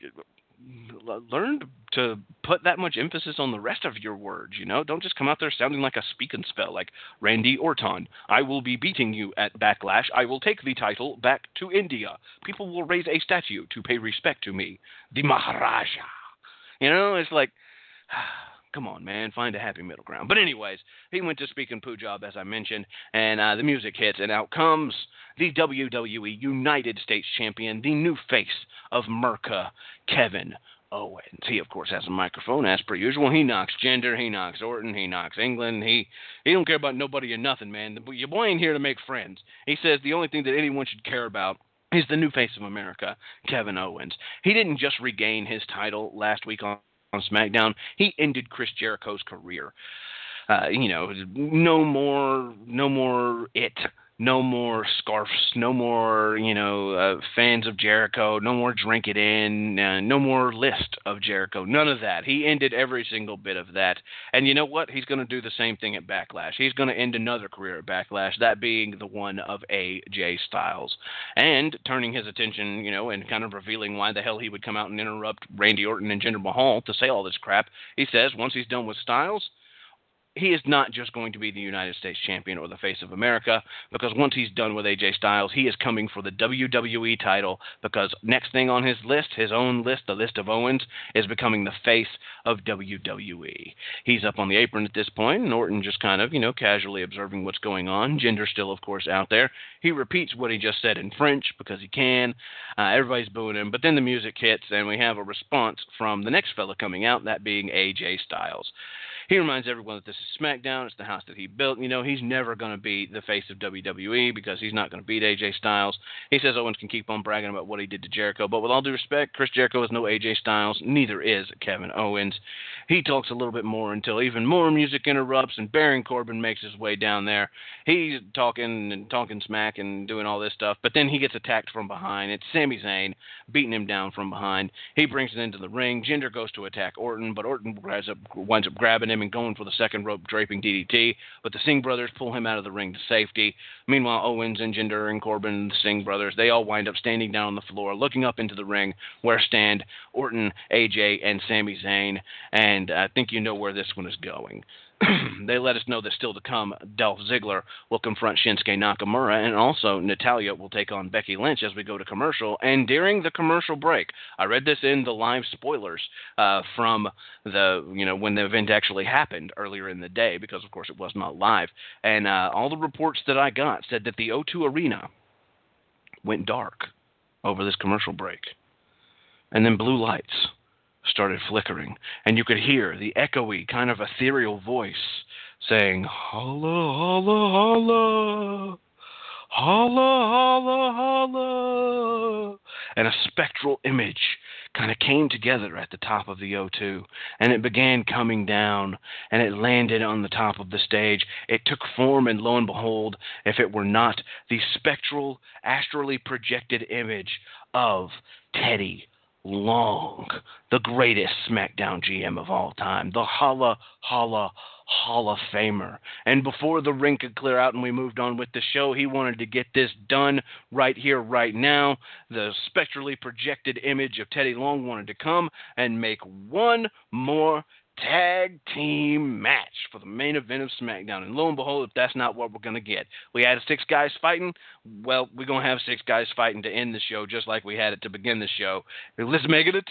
learn to put that much emphasis on the rest of your words. You know, don't just come out there sounding like a speak and spell, like Randy Orton. I will be beating you at Backlash. I will take the title back to India. People will raise a statue to pay respect to me, the Maharaja. You know, it's like, come on, man, find a happy middle ground. But anyways, he went to speak in Punjab, as I mentioned, and uh, the music hits, and out comes the W W E United States Champion, the new face of Merca, Kevin Owens. He, of course, has a microphone, as per usual. He knocks Jinder, he knocks Orton, he knocks England. He he don't care about nobody or nothing, man. Your boy ain't here to make friends. He says the only thing that anyone should care about is the new face of America, Kevin Owens. He didn't just regain his title last week on, on SmackDown. He ended Chris Jericho's career. Uh, you know, no more, no more it. No more scarfs, no more, you know, uh, fans of Jericho, no more drink it in, uh, no more list of Jericho, none of that. He ended every single bit of that. And you know what? He's going to do the same thing at Backlash. He's going to end another career at Backlash, that being the one of A J Styles. And turning his attention, you know, and kind of revealing why the hell he would come out and interrupt Randy Orton and Jinder Mahal to say all this crap, he says once he's done with Styles, he is not just going to be the United States champion or the face of America, because once he's done with A J Styles, he is coming for the W W E title, because next thing on his list, his own list, the list of Owens, is becoming the face of W W E. He's up on the apron at this point, and Orton just kind of, you know, casually observing what's going on. Jinder still, of course, out there. He repeats what he just said in French because he can. Uh, everybody's booing him, but then the music hits, and we have a response from the next fella coming out, that being A J Styles. He reminds everyone that this is SmackDown. It's the house that he built. You know, he's never going to be the face of W W E because he's not going to beat A J Styles. He says Owens can keep on bragging about what he did to Jericho, but with all due respect, Chris Jericho is no A J Styles. Neither is Kevin Owens. He talks a little bit more until even more music interrupts and Baron Corbin makes his way down there. He's talking and talking smack and doing all this stuff, but then he gets attacked from behind. It's Sami Zayn beating him down from behind. He brings it into the ring. Jinder goes to attack Orton, but Orton winds up, winds up grabbing him and going for the second rope draping D D T, but the Singh brothers pull him out of the ring to safety. Meanwhile, Owens and Jinder and Corbin and the Singh brothers, they all wind up standing down on the floor, looking up into the ring where stand Orton, A J, and Sami Zayn, and I think you know where this one is going. They let us know that still to come, Dolph Ziggler will confront Shinsuke Nakamura, and also Natalya will take on Becky Lynch as we go to commercial. And during the commercial break, I read this in the live spoilers uh, from the, you know, when the event actually happened earlier in the day, because of course it was not live. And uh, all the reports that I got said that the O two Arena went dark over this commercial break, and then blue lights started flickering, and you could hear the echoey, kind of ethereal voice saying, "Holla, holla, holla, holla, holla, holla," and a spectral image kind of came together at the top of the O two, and it began coming down, and it landed on the top of the stage. It took form, and lo and behold, if it were not the spectral, astrally projected image of Teddy Long, the greatest SmackDown G M of all time, the Holla Holla Hall of Famer. And before the ring could clear out and we moved on with the show, he wanted to get this done right here, right now. The spectrally projected image of Teddy Long wanted to come and make one more tag team match for the main event of SmackDown. And lo and behold, if that's not what we're going to get. We had six guys fighting. Well, we're going to have six guys fighting to end the show just like we had it to begin the show. Let's make it a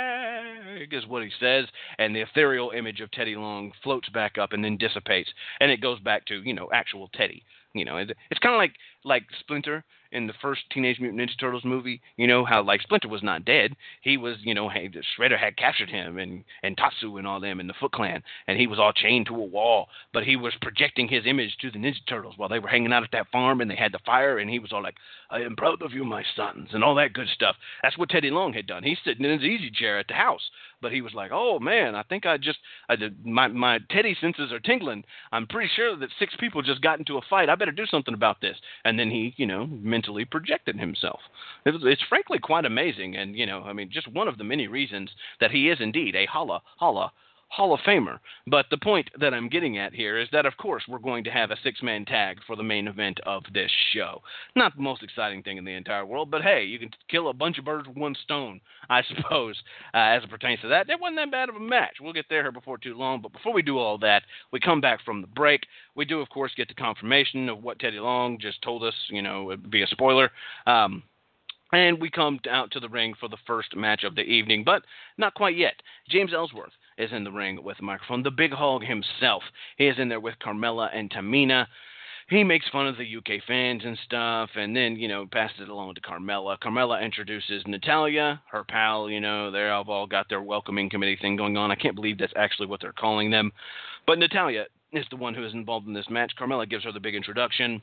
tag, is what he says. And the ethereal image of Teddy Long floats back up and then dissipates. And it goes back to, you know, actual Teddy. You know, it's kind of like like Splinter in the first Teenage Mutant Ninja Turtles movie. You know how like Splinter was not dead. He was, you know, hey, Shredder had captured him and and Tatsu and all them in the Foot Clan, and he was all chained to a wall. But he was projecting his image to the Ninja Turtles while they were hanging out at that farm, and they had the fire, and he was all like, "I am proud of you, my sons," and all that good stuff. That's what Teddy Long had done. He's sitting in his easy chair at the house. But he was like, "Oh man, I think I just, I did, my my Teddy senses are tingling. I'm pretty sure that six people just got into a fight. I better do something about this." And then he, you know, mentally projected himself. It was, it's frankly quite amazing, and you know, I mean, just one of the many reasons that he is indeed a holla holla Hall of Famer. But the point that I'm getting at here is that, of course, we're going to have a six-man tag for the main event of this show. Not the most exciting thing in the entire world, but hey, you can kill a bunch of birds with one stone, I suppose, uh, as it pertains to that. It wasn't that bad of a match. We'll get there before too long, but before we do all that, we come back from the break. We do, of course, get the confirmation of what Teddy Long just told us, you know, it'd be a spoiler. Um, and we come out to the ring for the first match of the evening, but not quite yet. James Ellsworth is in the ring with a microphone. The Big Hog himself. He is in there with Carmella and Tamina. He makes fun of the U K fans and stuff, and then, you know, passes it along to Carmella. Carmella introduces Natalya, her pal, you know, they've all got their welcoming committee thing going on. I can't believe that's actually what they're calling them. But Natalya is the one who is involved in this match. Carmella gives her the big introduction.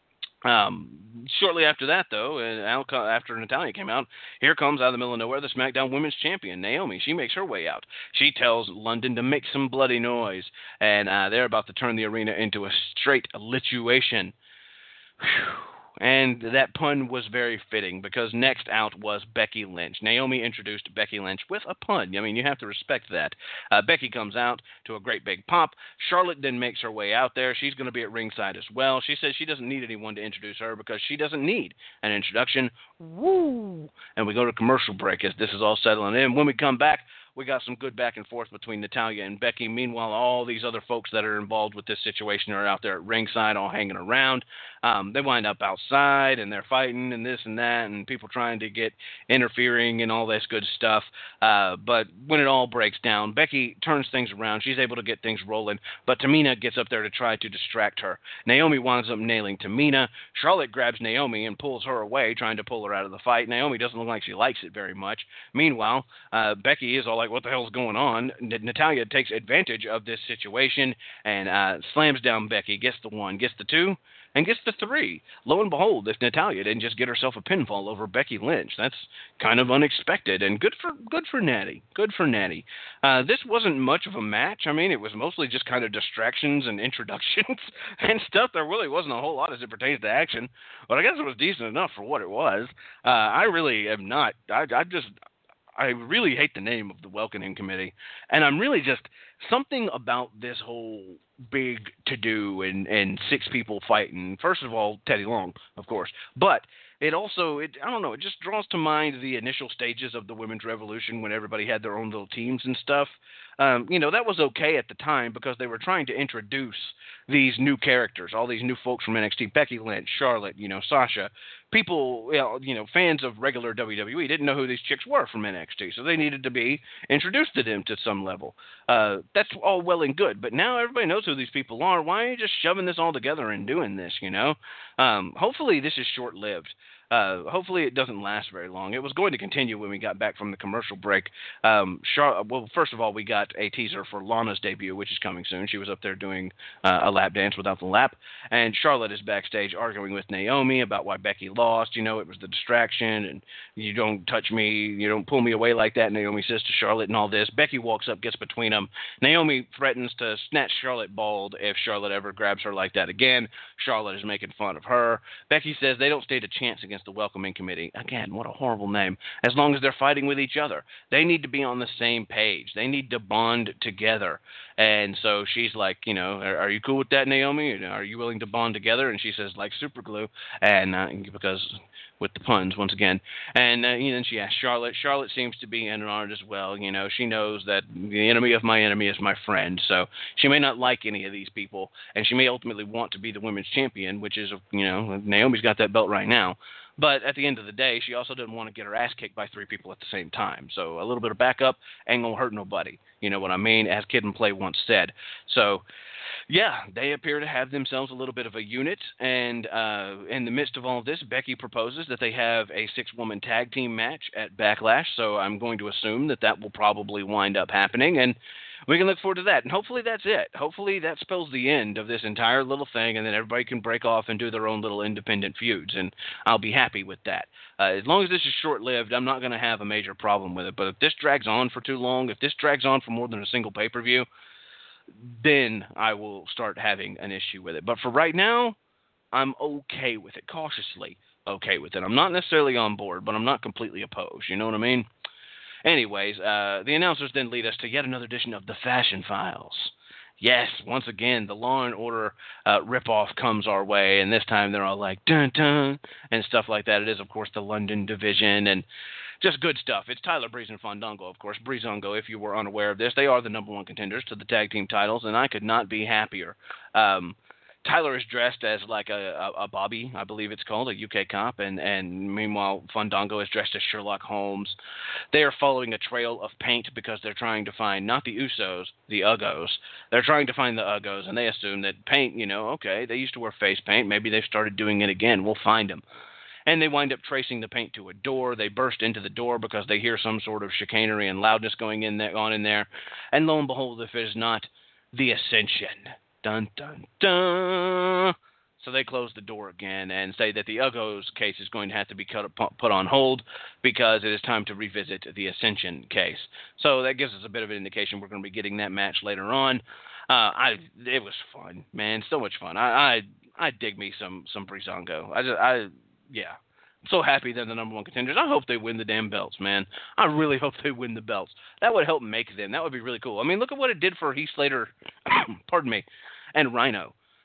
Um, shortly after that, though, uh, after Natalya came out, here comes out of the middle of nowhere the SmackDown Women's Champion, Naomi. She makes her way out. She tells London to make some bloody noise, and uh, they're about to turn the arena into a straight lituation. Whew. And that pun was very fitting because next out was Becky Lynch. Naomi introduced Becky Lynch with a pun. I mean, you have to respect that. Uh, Becky comes out to a great big pop. Charlotte then makes her way out there. She's going to be at ringside as well. She says she doesn't need anyone to introduce her because she doesn't need an introduction. Woo! And we go to commercial break as this is all settling in. When we come back, We got some good back and forth between Natalya and Becky. Meanwhile, all these other folks that are involved with this situation are out there at ringside all hanging around. Um, they wind up outside, and they're fighting and this and that, and people trying to get interfering and all this good stuff. Uh, but when it all breaks down, Becky turns things around. She's able to get things rolling, but Tamina gets up there to try to distract her. Naomi winds up nailing Tamina. Charlotte grabs Naomi and pulls her away, trying to pull her out of the fight. Naomi doesn't look like she likes it very much. Meanwhile, uh, Becky is all like, what the hell's going on? N- Natalya takes advantage of this situation and uh, slams down Becky, gets the one, gets the two, and gets the three. Lo and behold, if Natalya didn't just get herself a pinfall over Becky Lynch, that's kind of unexpected, and good for good for Natty. Good for Natty. Uh, this wasn't much of a match. I mean, it was mostly just kind of distractions and introductions and stuff. There really wasn't a whole lot as it pertains to action, but I guess it was decent enough for what it was. Uh, I really am not. I, I just. I really hate the name of the Welcoming Committee, and I'm really just something about this whole big to-do and, and six people fighting. First of all, Teddy Long, of course, but it also, it, I don't know, it just draws to mind the initial stages of the Women's Revolution when everybody had their own little teams and stuff. Um, you know, that was okay at the time because they were trying to introduce these new characters, all these new folks from N X T, Becky Lynch, Charlotte, you know, Sasha. People, you know, you know, fans of regular W W E didn't know who these chicks were from N X T, so they needed to be introduced to them to some level. Uh, that's all well and good, but now everybody knows who these people are. Why are you just shoving this all together and doing this, you know? Um, hopefully this is short-lived. Uh, hopefully it doesn't last very long. It was going to continue when we got back from the commercial break. Um, Char- well, first of all, we got a teaser for Lana's debut, which is coming soon. She was up there doing uh, a lap dance without the lap. And Charlotte is backstage arguing with Naomi about why Becky lost. You know, it was the distraction, and you don't touch me, you don't pull me away like that, Naomi says to Charlotte and all this. Becky walks up, gets between them. Naomi threatens to snatch Charlotte bald if Charlotte ever grabs her like that again. Charlotte is making fun of her. Becky says they don't stand a chance against the Welcoming Committee. Again, what a horrible name. As long as they're fighting with each other. They need to be on the same page. They need to bond together. And so she's like, you know, are, are you cool with that, Naomi? Are you willing to bond together? And she says, like super glue. And uh, because with the puns once again. And uh, you know, then she asks Charlotte. Charlotte seems to be in on it as well. You know, she knows that the enemy of my enemy is my friend. So she may not like any of these people, and she may ultimately want to be the women's champion, which is, you know, Naomi's got that belt right now. But at the end of the day, she also doesn't want to get her ass kicked by three people at the same time. So a little bit of backup ain't gonna hurt nobody. You know what I mean? As Kid and Play once said. So, yeah, they appear to have themselves a little bit of a unit. And uh, in the midst of all of this, Becky proposes that they have a six-woman tag team match at Backlash. So I'm going to assume that that will probably wind up happening. And we can look forward to that. And hopefully that's it. Hopefully that spells the end of this entire little thing, and then everybody can break off and do their own little independent feuds. And I'll be happy with that. Uh, as long as this is short-lived, I'm not going to have a major problem with it. But if this drags on for too long, if this drags on for more than a single pay-per-view, then I will start having an issue with it. But for right now, I'm okay with it, cautiously okay with it. I'm not necessarily on board, but I'm not completely opposed. You know what I mean? Anyways, uh, the announcers then lead us to yet another edition of the Fashion Files. Yes, once again, the Law and Order uh, ripoff comes our way, and this time they're all like, dun dun, and stuff like that. It is, of course, the London division, and just good stuff. It's Tyler Breeze and Fandango, of course. Breezango, if you were unaware of this, they are the number one contenders to the tag team titles, and I could not be happier. Um, Tyler is dressed as like a, a, a Bobby, I believe it's called, a U K cop, and, and meanwhile Fandango is dressed as Sherlock Holmes. They are following a trail of paint because they're trying to find not the Usos, the Uggos. They're trying to find the Uggos, and they assume that paint, you know, okay, they used to wear face paint. Maybe they've started doing it again. We'll find them. And they wind up tracing the paint to a door. They burst into the door because they hear some sort of chicanery and loudness going in there, on in there. And lo and behold, if it is not the Ascension. Dun, dun, dun. So they close the door again and say that the Uggos case is going to have to be cut, put on hold because it is time to revisit the Ascension case. So that gives us a bit of an indication we're going to be getting that match later on. Uh, I it was fun, man, so much fun. I I, I dig me some some Breezango. I just I yeah. I'm so happy they're the number one contenders. I hope they win the damn belts, man. I really hope they win the belts. That would help make them. That would be really cool. I mean, look at what it did for Heath Slater, pardon me, and Rhino.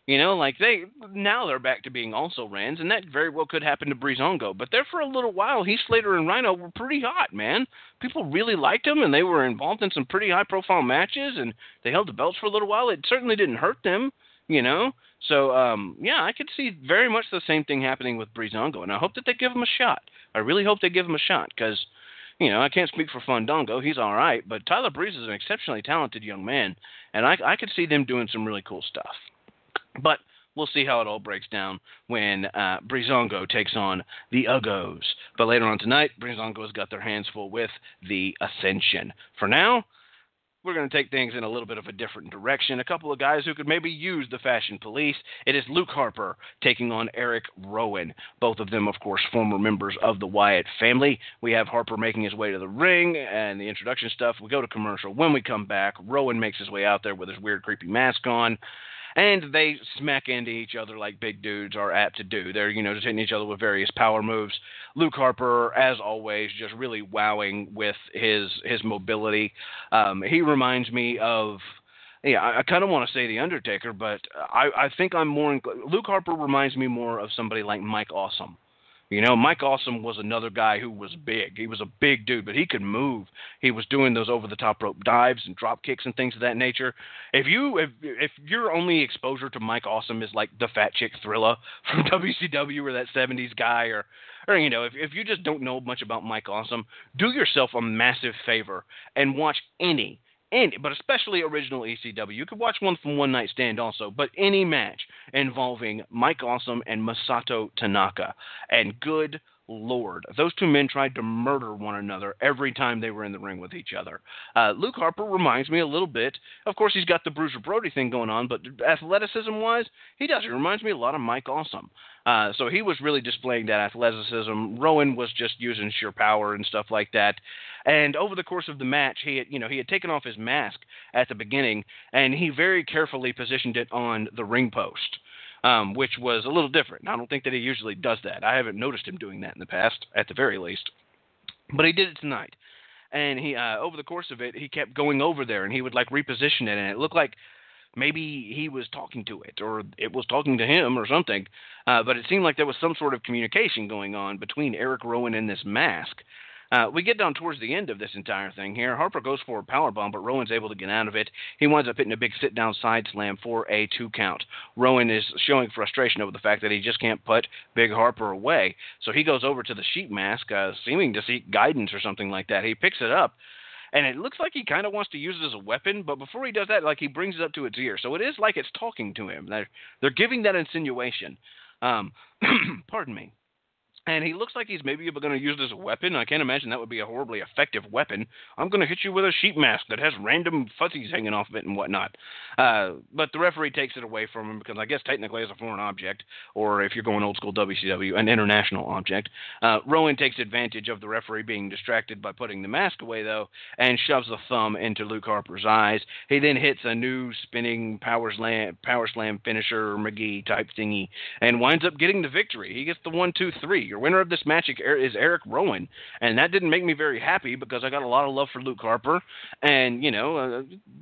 You know, like they now they're back to being also rans, and that very well could happen to Breezango. But there for a little while, Heath Slater and Rhino were pretty hot, man. People really liked them, and they were involved in some pretty high-profile matches, and they held the belts for a little while. It certainly didn't hurt them, you know. So, um, yeah, I could see very much the same thing happening with Breezango, and I hope that they give him a shot. I really hope they give him a shot, because, you know, I can't speak for Fandango. He's all right, but Tyler Breeze is an exceptionally talented young man, and I, I could see them doing some really cool stuff. But we'll see how it all breaks down when uh, Breezango takes on the Uggos. But later on tonight, Breezango's got their hands full with the Ascension. For now, we're going to take things in a little bit of a different direction. A couple of guys who could maybe use the Fashion Police. It is Luke Harper taking on Eric Rowan. Both of them, of course, former members of the Wyatt family. We have Harper making his way to the ring and the introduction stuff. We go to commercial. When we come back, Rowan makes his way out there with his weird, creepy mask on. And they smack into each other like big dudes are apt to do. They're, you know, just hitting each other with various power moves. Luke Harper, as always, just really wowing with his his mobility. Um, he reminds me of, yeah, I, I kind of want to say The Undertaker, but I, I think I'm more, inc- Luke Harper reminds me more of somebody like Mike Awesome. You know, Mike Awesome was another guy who was big. He was a big dude, but he could move. He was doing those over-the-top rope dives and drop kicks and things of that nature. If you, if if your only exposure to Mike Awesome is like the fat chick Thrilla from W C W or that seventies guy, or, or you know, if if you just don't know much about Mike Awesome, do yourself a massive favor and watch any. Any, but especially original E C W. You could watch one from One Night Stand also, but any match involving Mike Awesome and Masato Tanaka. And good Lord, those two men tried to murder one another every time they were in the ring with each other. Uh, Luke Harper reminds me a little bit. Of course, he's got the Bruiser Brody thing going on, but athleticism-wise, he does. He reminds me a lot of Mike Awesome. Uh, so he was really displaying that athleticism. Rowan was just using sheer power and stuff like that. And over the course of the match, he had, you know, he had taken off his mask at the beginning, and he very carefully positioned it on the ring post. Um, which was a little different. I don't think that he usually does that. I haven't noticed him doing that in the past, at the very least. But he did it tonight. And he, uh, over the course of it, he kept going over there, and he would, like, reposition it, and it looked like maybe he was talking to it, or it was talking to him, or something. Uh, but it seemed like there was some sort of communication going on between Eric Rowan and this mask. Uh, we get down towards the end of this entire thing here. Harper goes for a powerbomb, but Rowan's able to get out of it. He winds up hitting a big sit-down side slam for a two count. Rowan is showing frustration over the fact that he just can't put Big Harper away. So he goes over to the sheep mask, uh, seeming to seek guidance or something like that. He picks it up, and it looks like he kind of wants to use it as a weapon, but before he does that, like, he brings it up to its ear. So it is like it's talking to him. They're, they're giving that insinuation. Um, pardon me. And he looks like he's maybe going to use it as a weapon. I can't imagine that would be a horribly effective weapon. I'm going to hit you with a sheep mask that has random fuzzies hanging off of it and whatnot. Uh, but the referee takes it away from him because I guess technically it's a foreign object, or if you're going old school W C W, an international object. Uh, Rowan takes advantage of the referee being distracted by putting the mask away, though, and shoves a thumb into Luke Harper's eyes. He then hits a new spinning power slam, power slam finisher McGee type thingy and winds up getting the victory. He gets the one, two, three. Your winner of this match is Eric Rowan, and that didn't make me very happy because I got a lot of love for Luke Harper, and, you know, uh,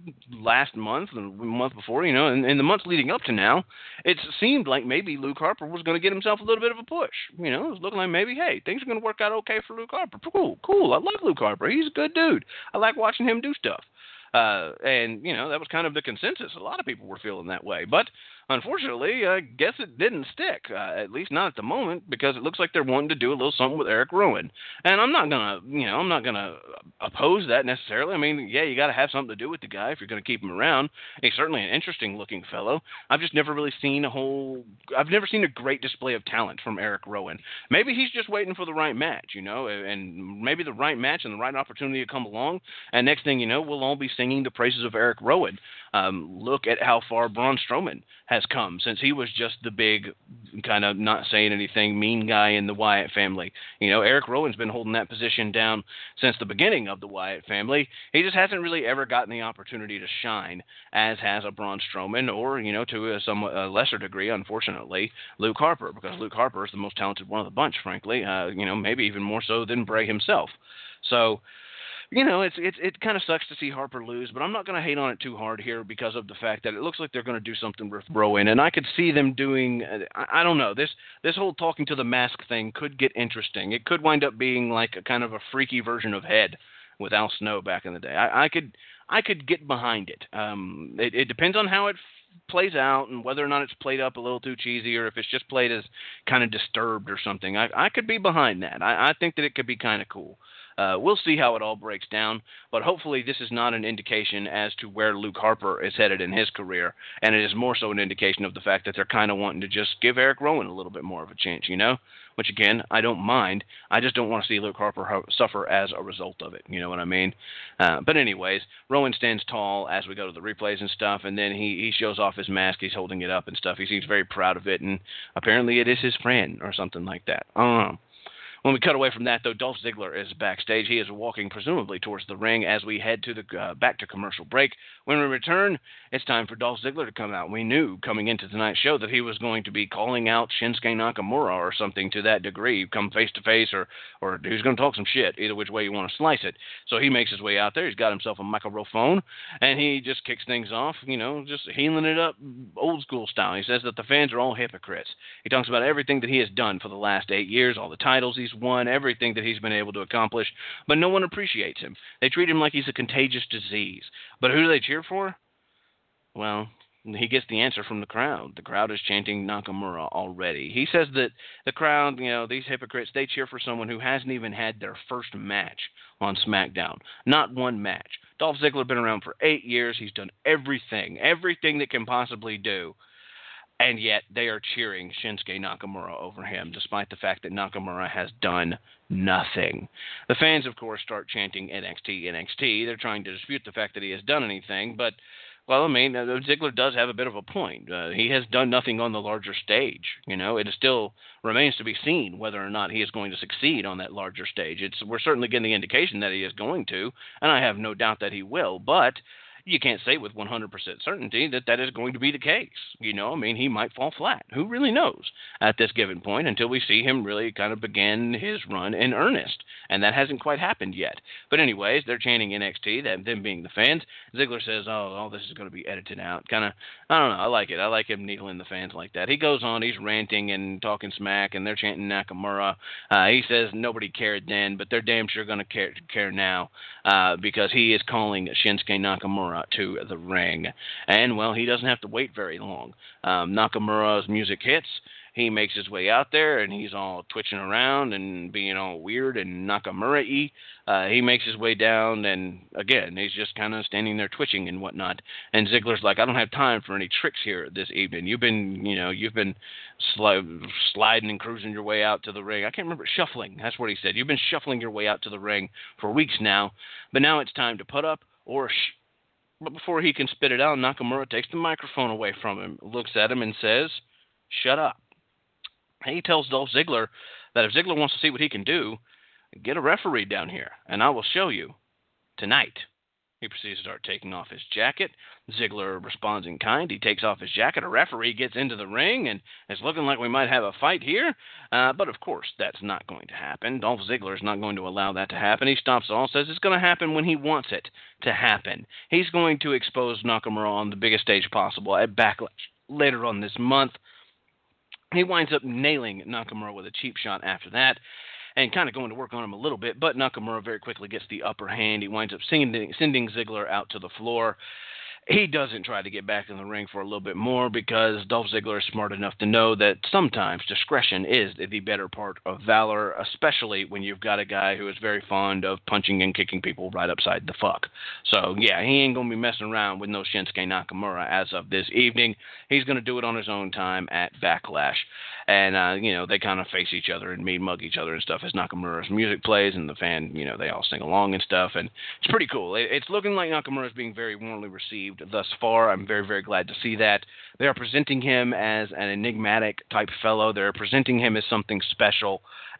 last month, the month before, you know, and, and the months leading up to now, it seemed like maybe Luke Harper was going to get himself a little bit of a push. You know, it was looking like maybe, hey, things are going to work out okay for Luke Harper. Cool, cool. I love Luke Harper. He's a good dude. I like watching him do stuff. Uh, and, you know, that was kind of the consensus. A lot of people were feeling that way. But unfortunately, I guess it didn't stick, uh, at least not at the moment, because it looks like they're wanting to do a little something with Eric Rowan. And I'm not going to, you know, I'm not going to oppose that necessarily. I mean, yeah, you got to have something to do with the guy if you're going to keep him around. He's certainly an interesting-looking fellow. I've just never really seen a whole, I've never seen a great display of talent from Eric Rowan. Maybe he's just waiting for the right match, you know, and maybe the right match and the right opportunity to come along, and next thing you know, we'll all be singing the praises of Eric Rowan. Um, look at how far Braun Strowman has come since he was just the big, kind of not saying anything, mean guy in the Wyatt family. You know, Eric Rowan's been holding that position down since the beginning of the Wyatt family. He just hasn't really ever gotten the opportunity to shine, as has a Braun Strowman, or, you know, to a somewhat a lesser degree, unfortunately, Luke Harper, because Luke Harper is the most talented one of the bunch, frankly. Uh, you know, maybe even more so than Bray himself. So, you know, it's, it's it kind of sucks to see Harper lose, but I'm not going to hate on it too hard here because of the fact that it looks like they're going to do something with Rowan, and I could see them doing. I, I don't know, this this whole talking to the mask thing could get interesting. It could wind up being like a kind of a freaky version of Head with Al Snow back in the day. I, I could I could get behind it. Um, it, it depends on how it plays out and whether or not it's played up a little too cheesy or if it's just played as kind of disturbed or something. I, I could be behind that. I, I think that it could be kind of cool. Uh, we'll see how it all breaks down, but hopefully this is not an indication as to where Luke Harper is headed in his career, and it is more so an indication of the fact that they're kind of wanting to just give Eric Rowan a little bit more of a chance, you know? Which, again, I don't mind. I just don't want to see Luke Harper ho- suffer as a result of it, you know what I mean? Uh, but anyways, Rowan stands tall as we go to the replays and stuff, and then he, he shows off his mask, he's holding it up and stuff. He seems very proud of it, and apparently it is his friend or something like that. I don't know. When we cut away from that, though, Dolph Ziggler is backstage. He is walking presumably towards the ring as we head to the uh, back to commercial break. When we return, it's time for Dolph Ziggler to come out. We knew coming into tonight's show that he was going to be calling out Shinsuke Nakamura or something to that degree, come face to face, or or he was going to talk some shit, either which way you want to slice it. So he makes his way out there. He's got himself a microphone, and he just kicks things off, you know, just healing it up old school style. He says that the fans are all hypocrites. He talks about everything that he has done for the last eight years, all the titles he's won, everything that he's been able to accomplish, but no one appreciates him. They treat him like he's a contagious disease. But who do they cheer for? Well, he gets the answer from the crowd. The crowd is chanting Nakamura already. He says that the crowd, you know, these hypocrites, they cheer for someone who hasn't even had their first match on SmackDown. Not one match. Dolph Ziggler has been around for eight years. He's done everything, everything that can possibly do. And yet they are cheering Shinsuke Nakamura over him, despite the fact that Nakamura has done nothing. The fans, of course, start chanting N X T, N X T. They're trying to dispute the fact that he has done anything, but, well, I mean, uh, Ziggler does have a bit of a point. Uh, he has done nothing on the larger stage. You know, it still remains to be seen whether or not he is going to succeed on that larger stage. It's We're certainly getting the indication that he is going to, and I have no doubt that he will, but you can't say with one hundred percent certainty that that is going to be the case. You know, I mean, he might fall flat. Who really knows at this given point until we see him really kind of begin his run in earnest. And that hasn't quite happened yet. But anyways, they're chanting N X T, them being the fans. Ziggler says, oh, all this is going to be edited out. Kind of, I don't know, I like it. I like him needling the fans like that. He goes on, he's ranting and talking smack, and they're chanting Nakamura. Uh, he says nobody cared then, but they're damn sure going to care, care now uh, because he is calling Shinsuke Nakamura to the ring. And, well, he doesn't have to wait very long. Um, Nakamura's music hits. He makes his way out there, and he's all twitching around and being all weird and Nakamura-y. Uh, he makes his way down, and, again, he's just kind of standing there twitching and whatnot. And Ziggler's like, I don't have time for any tricks here this evening. You've been, you know, you've been sli- sliding and cruising your way out to the ring. I can't remember, shuffling. That's what he said. You've been shuffling your way out to the ring for weeks now, but now it's time to put up or sh- But before he can spit it out, Nakamura takes the microphone away from him, looks at him, and says, shut up. He tells Dolph Ziggler that if Ziggler wants to see what he can do, get a referee down here, and I will show you tonight. He proceeds to start taking off his jacket. Ziggler responds in kind. He takes off his jacket. A referee gets into the ring, and it's looking like we might have a fight here. Uh, but, of course, that's not going to happen. Dolph Ziggler is not going to allow that to happen. He stops all, says it's going to happen when he wants it to happen. He's going to expose Nakamura on the biggest stage possible at Backlash later on this month. He winds up nailing Nakamura with a cheap shot after that, and kind of going to work on him a little bit, but Nakamura very quickly gets the upper hand. He winds up sending, sending Ziggler out to the floor. He doesn't try to get back in the ring for a little bit more because Dolph Ziggler is smart enough to know that sometimes discretion is the better part of valor, especially when you've got a guy who is very fond of punching and kicking people right upside the fuck. So, yeah, he ain't going to be messing around with no Shinsuke Nakamura as of this evening. He's going to do it on his own time at Backlash. And, uh, you know, they kind of face each other and mean mug each other and stuff as Nakamura's music plays, and the fan, you know, they all sing along and stuff. And it's pretty cool. It, it's looking like Nakamura is being very warmly received thus far. I'm very, very glad to see that. They are presenting him as an enigmatic type fellow. They're presenting him as something special.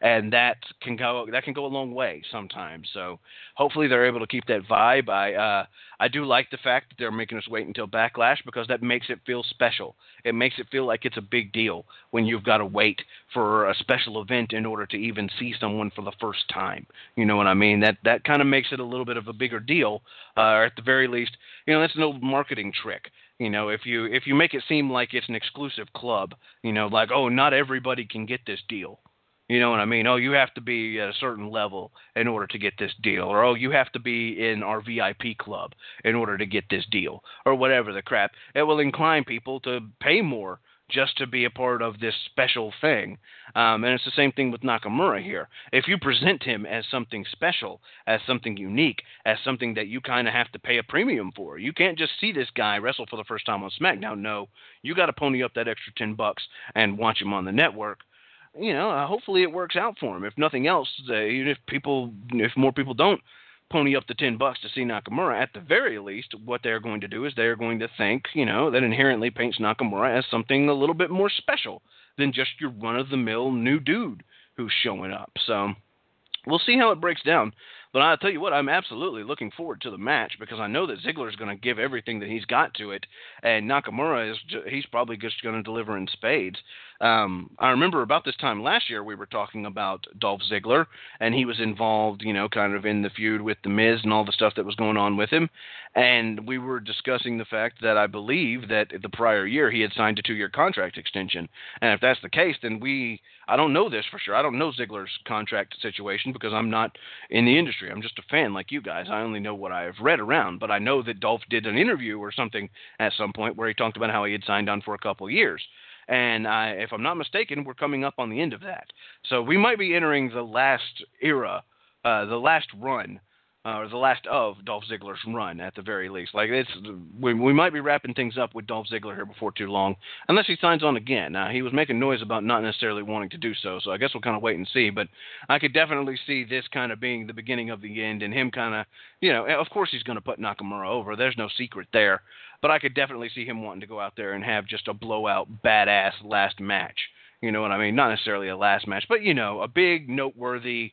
and that can go that can go a long way sometimes. So hopefully they're able to keep that vibe. I uh, I do like the fact that they're making us wait until Backlash because that makes it feel special. It makes it feel like it's a big deal when you've got to wait for a special event in order to even see someone for the first time. You know what I mean? That that kind of makes it a little bit of a bigger deal, uh, or at the very least, you know, that's an old marketing trick. You know, if you if you make it seem like it's an exclusive club, you know, like, oh, not everybody can get this deal. You know what I mean? Oh, you have to be at a certain level in order to get this deal. Or, oh, you have to be in our V I P club in order to get this deal. Or whatever the crap. It will incline people to pay more just to be a part of this special thing. Um, and it's the same thing with Nakamura here. If you present him as something special, as something unique, as something that you kind of have to pay a premium for, you can't just see this guy wrestle for the first time on SmackDown. No, you got to pony up that extra ten bucks and watch him on the network. You know, uh, hopefully it works out for him. If nothing else, uh, even if people, if more people don't pony up the ten bucks to see Nakamura, at the very least, what they're going to do is they're going to think, you know, that inherently paints Nakamura as something a little bit more special than just your run-of-the-mill new dude who's showing up. So we'll see how it breaks down. But I'll tell you what, I'm absolutely looking forward to the match because I know that Ziggler's going to give everything that he's got to it, and Nakamura is he's probably just going to deliver in spades. Um, I remember about this time last year we were talking about Dolph Ziggler, and he was involved, you know, kind of in the feud with The Miz and all the stuff that was going on with him, and we were discussing the fact that I believe that the prior year he had signed a two-year contract extension, and if that's the case, then we, I don't know this for sure. I don't know Ziggler's contract situation because I'm not in the industry. I'm just a fan like you guys. I only know what I've read around, but I know that Dolph did an interview or something at some point where he talked about how he had signed on for a couple of years. And I, if I'm not mistaken, we're coming up on the end of that. So we might be entering the last era, uh, the last run, uh, or the last of Dolph Ziggler's run at the very least. Like it's, we, we might be wrapping things up with Dolph Ziggler here before too long, unless he signs on again. Now, he was making noise about not necessarily wanting to do so, so I guess we'll kind of wait and see. But I could definitely see this kind of being the beginning of the end, and him kind of, you know, of course he's going to put Nakamura over. There's no secret there. But I could definitely see him wanting to go out there and have just a blowout, badass last match. You know what I mean? Not necessarily a last match, but, you know, a big, noteworthy.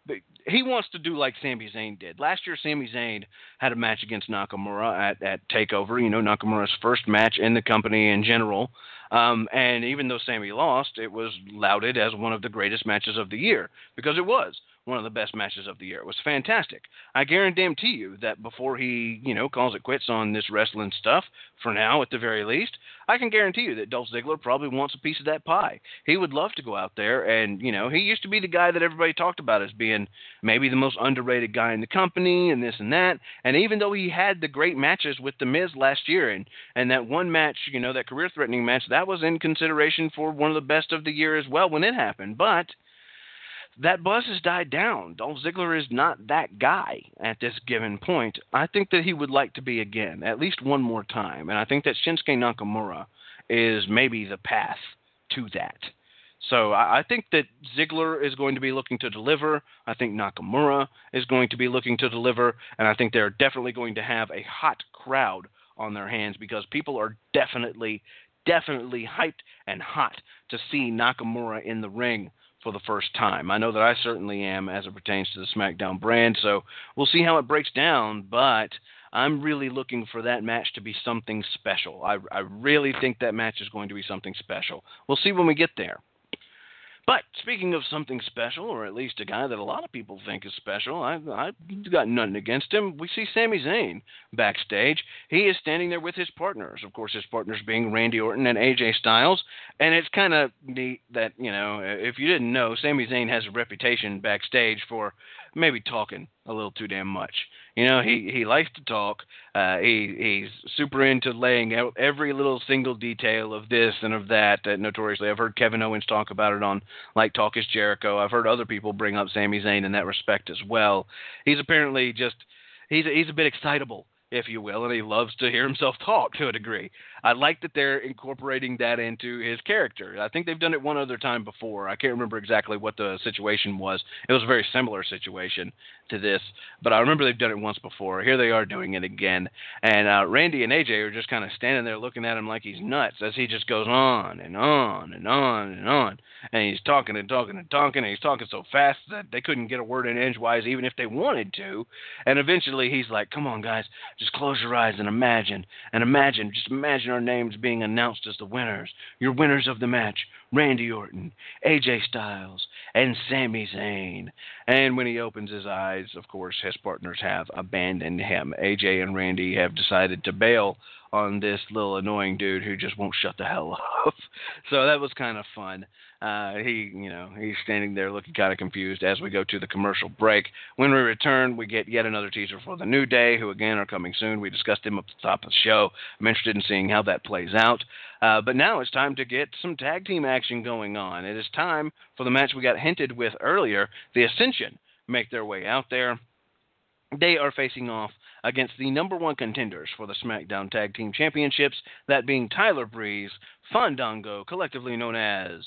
He wants to do like Sami Zayn did. Last year, Sami Zayn had a match against Nakamura at, at TakeOver, you know, Nakamura's first match in the company in general. Um, and even though Sami lost, it was lauded as one of the greatest matches of the year because it was one of the best matches of the year. It was fantastic. I guarantee you that before he, you know, calls it quits on this wrestling stuff, for now at the very least, I can guarantee you that Dolph Ziggler probably wants a piece of that pie. He would love to go out there and, you know, he used to be the guy that everybody talked about as being maybe the most underrated guy in the company and this and that. And even though he had the great matches with The Miz last year and, and that one match, you know, that career-threatening match, that was in consideration for one of the best of the year as well when it happened. But that buzz has died down. Dolph Ziggler is not that guy at this given point. I think that he would like to be again, at least one more time. And I think that Shinsuke Nakamura is maybe the path to that. So I, I think that Ziggler is going to be looking to deliver. I think Nakamura is going to be looking to deliver. And I think they're definitely going to have a hot crowd on their hands because people are definitely, definitely hyped and hot to see Nakamura in the ring for the first time. I know that I certainly am as it pertains to the SmackDown brand, so we'll see how it breaks down, but I'm really looking for that match to be something special. I, I really think that match is going to be something special. We'll see when we get there. But speaking of something special, or at least a guy that a lot of people think is special, I, I've got nothing against him. We see Sami Zayn backstage. He is standing there with his partners. Of course, his partners being Randy Orton and A J Styles. And it's kind of neat that, you know, if you didn't know, Sami Zayn has a reputation backstage for maybe talking a little too damn much. You know, he, he likes to talk. Uh, he he's super into laying out every little single detail of this and of that. Uh, notoriously, I've heard Kevin Owens talk about it on Like Talk Is Jericho. I've heard other people bring up Sami Zayn in that respect as well. He's apparently just he's he's a bit excitable if you will, and he loves to hear himself talk to a degree. I like that they're incorporating that into his character. I think they've done it one other time before. I can't remember exactly what the situation was. It was a very similar situation to this, but I remember they've done it once before. Here they are doing it again, and uh, Randy and A J are just kind of standing there looking at him like he's nuts as he just goes on and on and on and on, and he's talking and talking and talking, and he's talking so fast that they couldn't get a word in edgewise even if they wanted to, and eventually he's like, come on, guys, just close your eyes and imagine, and imagine, just imagine our names being announced as the winners. Your winners of the match, Randy Orton, A J Styles, and Sami Zayn. And when he opens his eyes, of course, his partners have abandoned him. A J and Randy have decided to bail on this little annoying dude who just won't shut the hell up. So that was kind of fun. Uh, he, you know, he's standing there looking kind of confused as we go to the commercial break. When we return, we get yet another teaser for the New Day, who again are coming soon. We discussed him at the top of the show. I'm interested in seeing how that plays out. Uh, but now it's time to get some tag team action going on. It is time for the match we got hinted with earlier. The Ascension make their way out there. They are facing off against the number one contenders for the SmackDown Tag Team Championships, that being Tyler Breeze, Fandango, collectively known as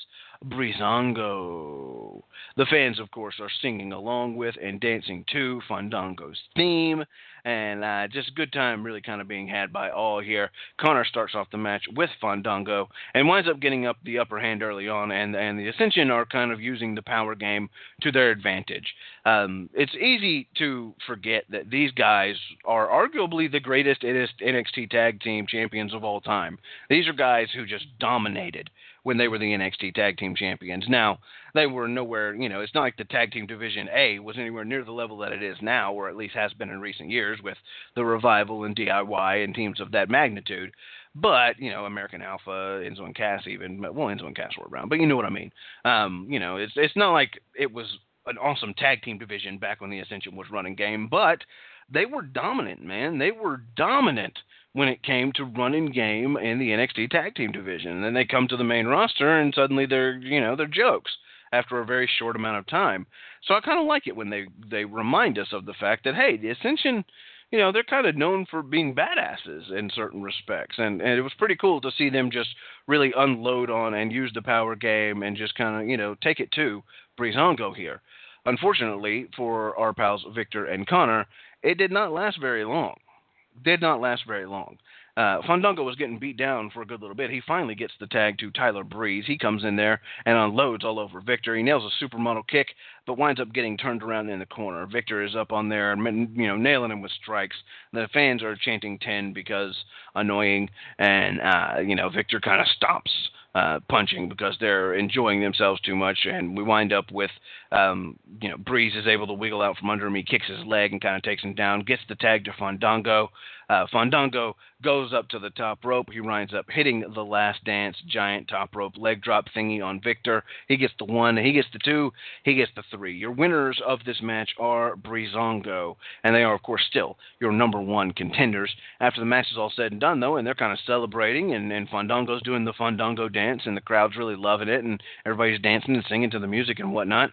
Breezango. The fans, of course, are singing along with and dancing to Fandango's theme, and uh, just a good time really kind of being had by all here. Connor starts off the match with Fandango and winds up getting up the upper hand early on, and, and the Ascension are kind of using the power game to their advantage. Um, it's easy to forget that these guys are arguably the greatest N X T Tag Team Champions of all time. These are guys who just dominated when they were the N X T Tag Team Champions. Now, they were nowhere, you know, it's not like the Tag Team Division A was anywhere near the level that it is now, or at least has been in recent years with the Revival and D I Y and teams of that magnitude. But, you know, American Alpha, Enzo and Cass even, well, Enzo and Cass were around, but you know what I mean. Um, you know, it's it's not like it was an awesome tag team division back when the Ascension was running game, but they were dominant, man. They were dominant when it came to running game in the N X T Tag Team division. And then they come to the main roster and suddenly they're, you know, they're jokes after a very short amount of time. So I kind of like it when they, they remind us of the fact that, hey, the Ascension, you know, they're kind of known for being badasses in certain respects. And, and it was pretty cool to see them just really unload on and use the power game and just kind of, you know, take it to Breezango here. Unfortunately for our pals Victor and Connor, it did not last very long. Did not last very long. Uh, Fandango was getting beat down for a good little bit. He finally gets the tag to Tyler Breeze. He comes in there and unloads all over Victor. He nails a supermodel kick, but winds up getting turned around in the corner. Victor is up on there, you know, nailing him with strikes. The fans are chanting ten because annoying, and uh, you know, Victor kind of stops Uh, punching because they're enjoying themselves too much, and we wind up with, um, you know, Breeze is able to wiggle out from under him. He kicks his leg and kind of takes him down, gets the tag to Fandango. Uh, Fandango goes up to the top rope. He winds up hitting the Last Dance giant top rope leg drop thingy on Victor. He gets the one, he gets the two, he gets the three. Your winners of this match are Breezango, and they are, of course, still your number one contenders. After the match is all said and done, though, and they're kind of celebrating, and, and Fandango's doing the Fandango dance, and the crowd's really loving it, and everybody's dancing and singing to the music and whatnot.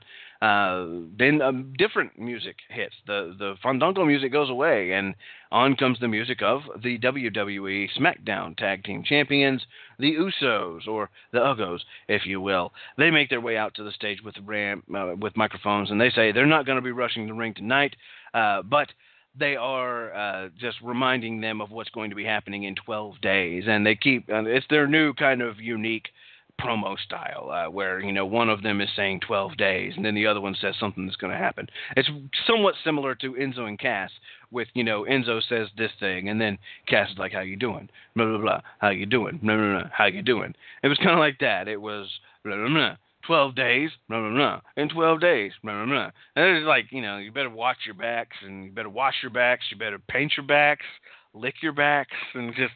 Uh, then um, different music hits. The the Fandango music goes away, and on comes the music of the W W E SmackDown Tag Team Champions, the Usos, or the Uggos, if you will. They make their way out to the stage with ram, uh, with microphones, and they say they're not going to be rushing the ring tonight, uh, but they are uh, just reminding them of what's going to be happening in twelve days, and they keep uh, it's their new kind of unique promo style, uh, where, you know, one of them is saying twelve days, and then the other one says something that's going to happen. It's somewhat similar to Enzo and Cass, with, you know, Enzo says this thing, and then Cass is like, how you doing? Blah, blah, blah. How you doing? Blah, blah, blah. How you doing? It was kind of like that. It was blah, blah, blah. twelve days, blah, blah, blah. In twelve days, blah, blah, blah. And it's like, you know, you better watch your backs, and you better wash your backs, you better paint your backs, lick your backs, and just...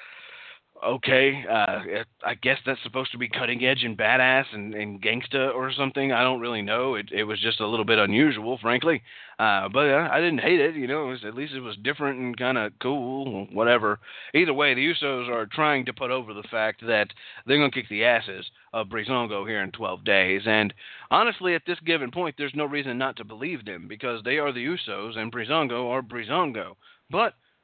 Okay, uh, I guess that's supposed to be cutting edge and badass and, and gangsta or something. I don't really know. It it was just a little bit unusual, frankly. Uh, but uh, I didn't hate it. You know, it was, at least it was different and kind of cool, whatever. Either way, the Usos are trying to put over the fact that they're going to kick the asses of Breezango here in twelve days. And honestly, at this given point, there's no reason not to believe them, because they are the Usos and Breezango are Breezango. But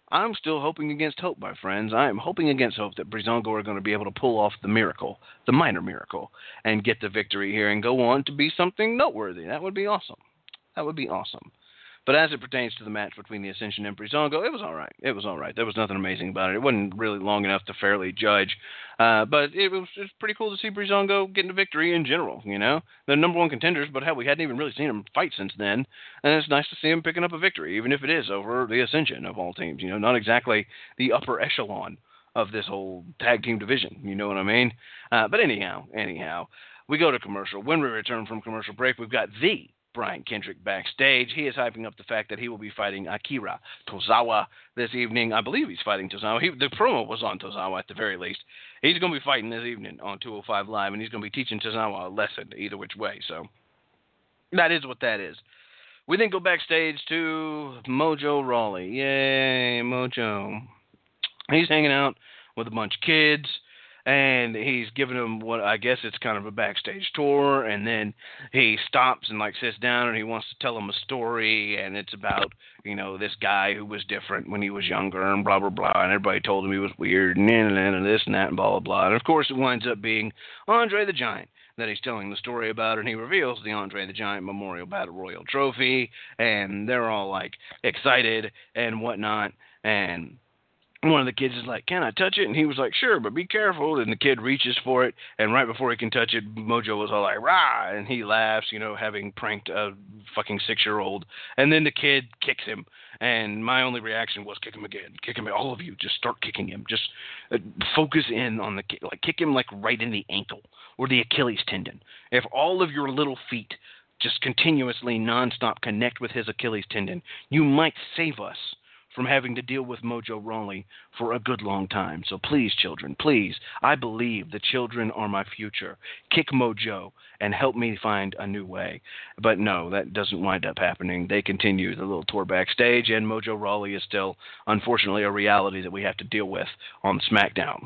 I'm still hoping against hope, my friends. I am hoping against hope that Breezango are going to be able to pull off the miracle, the minor miracle, and get the victory here and go on to be something noteworthy. That would be awesome. That would be awesome. But as it pertains to the match between the Ascension and Breezango, it was all right. It was all right. There was nothing amazing about it. It wasn't really long enough to fairly judge. Uh, but it was, it was pretty cool to see Breezango getting a victory in general, you know. They're number one contenders, but hell, we hadn't even really seen them fight since then. And it's nice to see them picking up a victory, even if it is over the Ascension of all teams. You know, not exactly the upper echelon of this whole tag team division. You know what I mean? Uh, but anyhow, anyhow, we go to commercial. When we return from commercial break, we've got the Brian Kendrick backstage. He is hyping up the fact that he will be fighting Akira Tozawa this evening. I believe he's fighting Tozawa. He, the promo was on Tozawa at the very least. He's going to be fighting this evening on two oh five Live, and he's going to be teaching Tozawa a lesson either which way. So that is what that is. We then go backstage to Mojo Rawley. Yay, Mojo. He's hanging out with a bunch of kids. And he's giving them what I guess it's kind of a backstage tour, and then he stops and like sits down and he wants to tell them a story, and it's about, you know, this guy who was different when he was younger and blah blah blah, and everybody told him he was weird and, and, and this and that and blah blah blah, and of course it winds up being Andre the Giant that he's telling the story about, and he reveals the Andre the Giant Memorial Battle Royal Trophy, and they're all like excited and whatnot, and one of the kids is like, can I touch it? And he was like, sure, but be careful. And the kid reaches for it, and right before he can touch it, Mojo was all like, rah, and he laughs, you know, having pranked a fucking six-year-old. And then the kid kicks him, and my only reaction was kick him again. Kick him, all of you, just start kicking him. Just uh, focus in on the kick. Like, kick him, like, right in the ankle or the Achilles tendon. If all of your little feet just continuously, nonstop connect with his Achilles tendon, you might save us from having to deal with Mojo Rawley for a good long time. So please, children, please, I believe the children are my future. Kick Mojo and help me find a new way. But no, that doesn't wind up happening. They continue the little tour backstage, and Mojo Rawley is still, unfortunately, a reality that we have to deal with on SmackDown.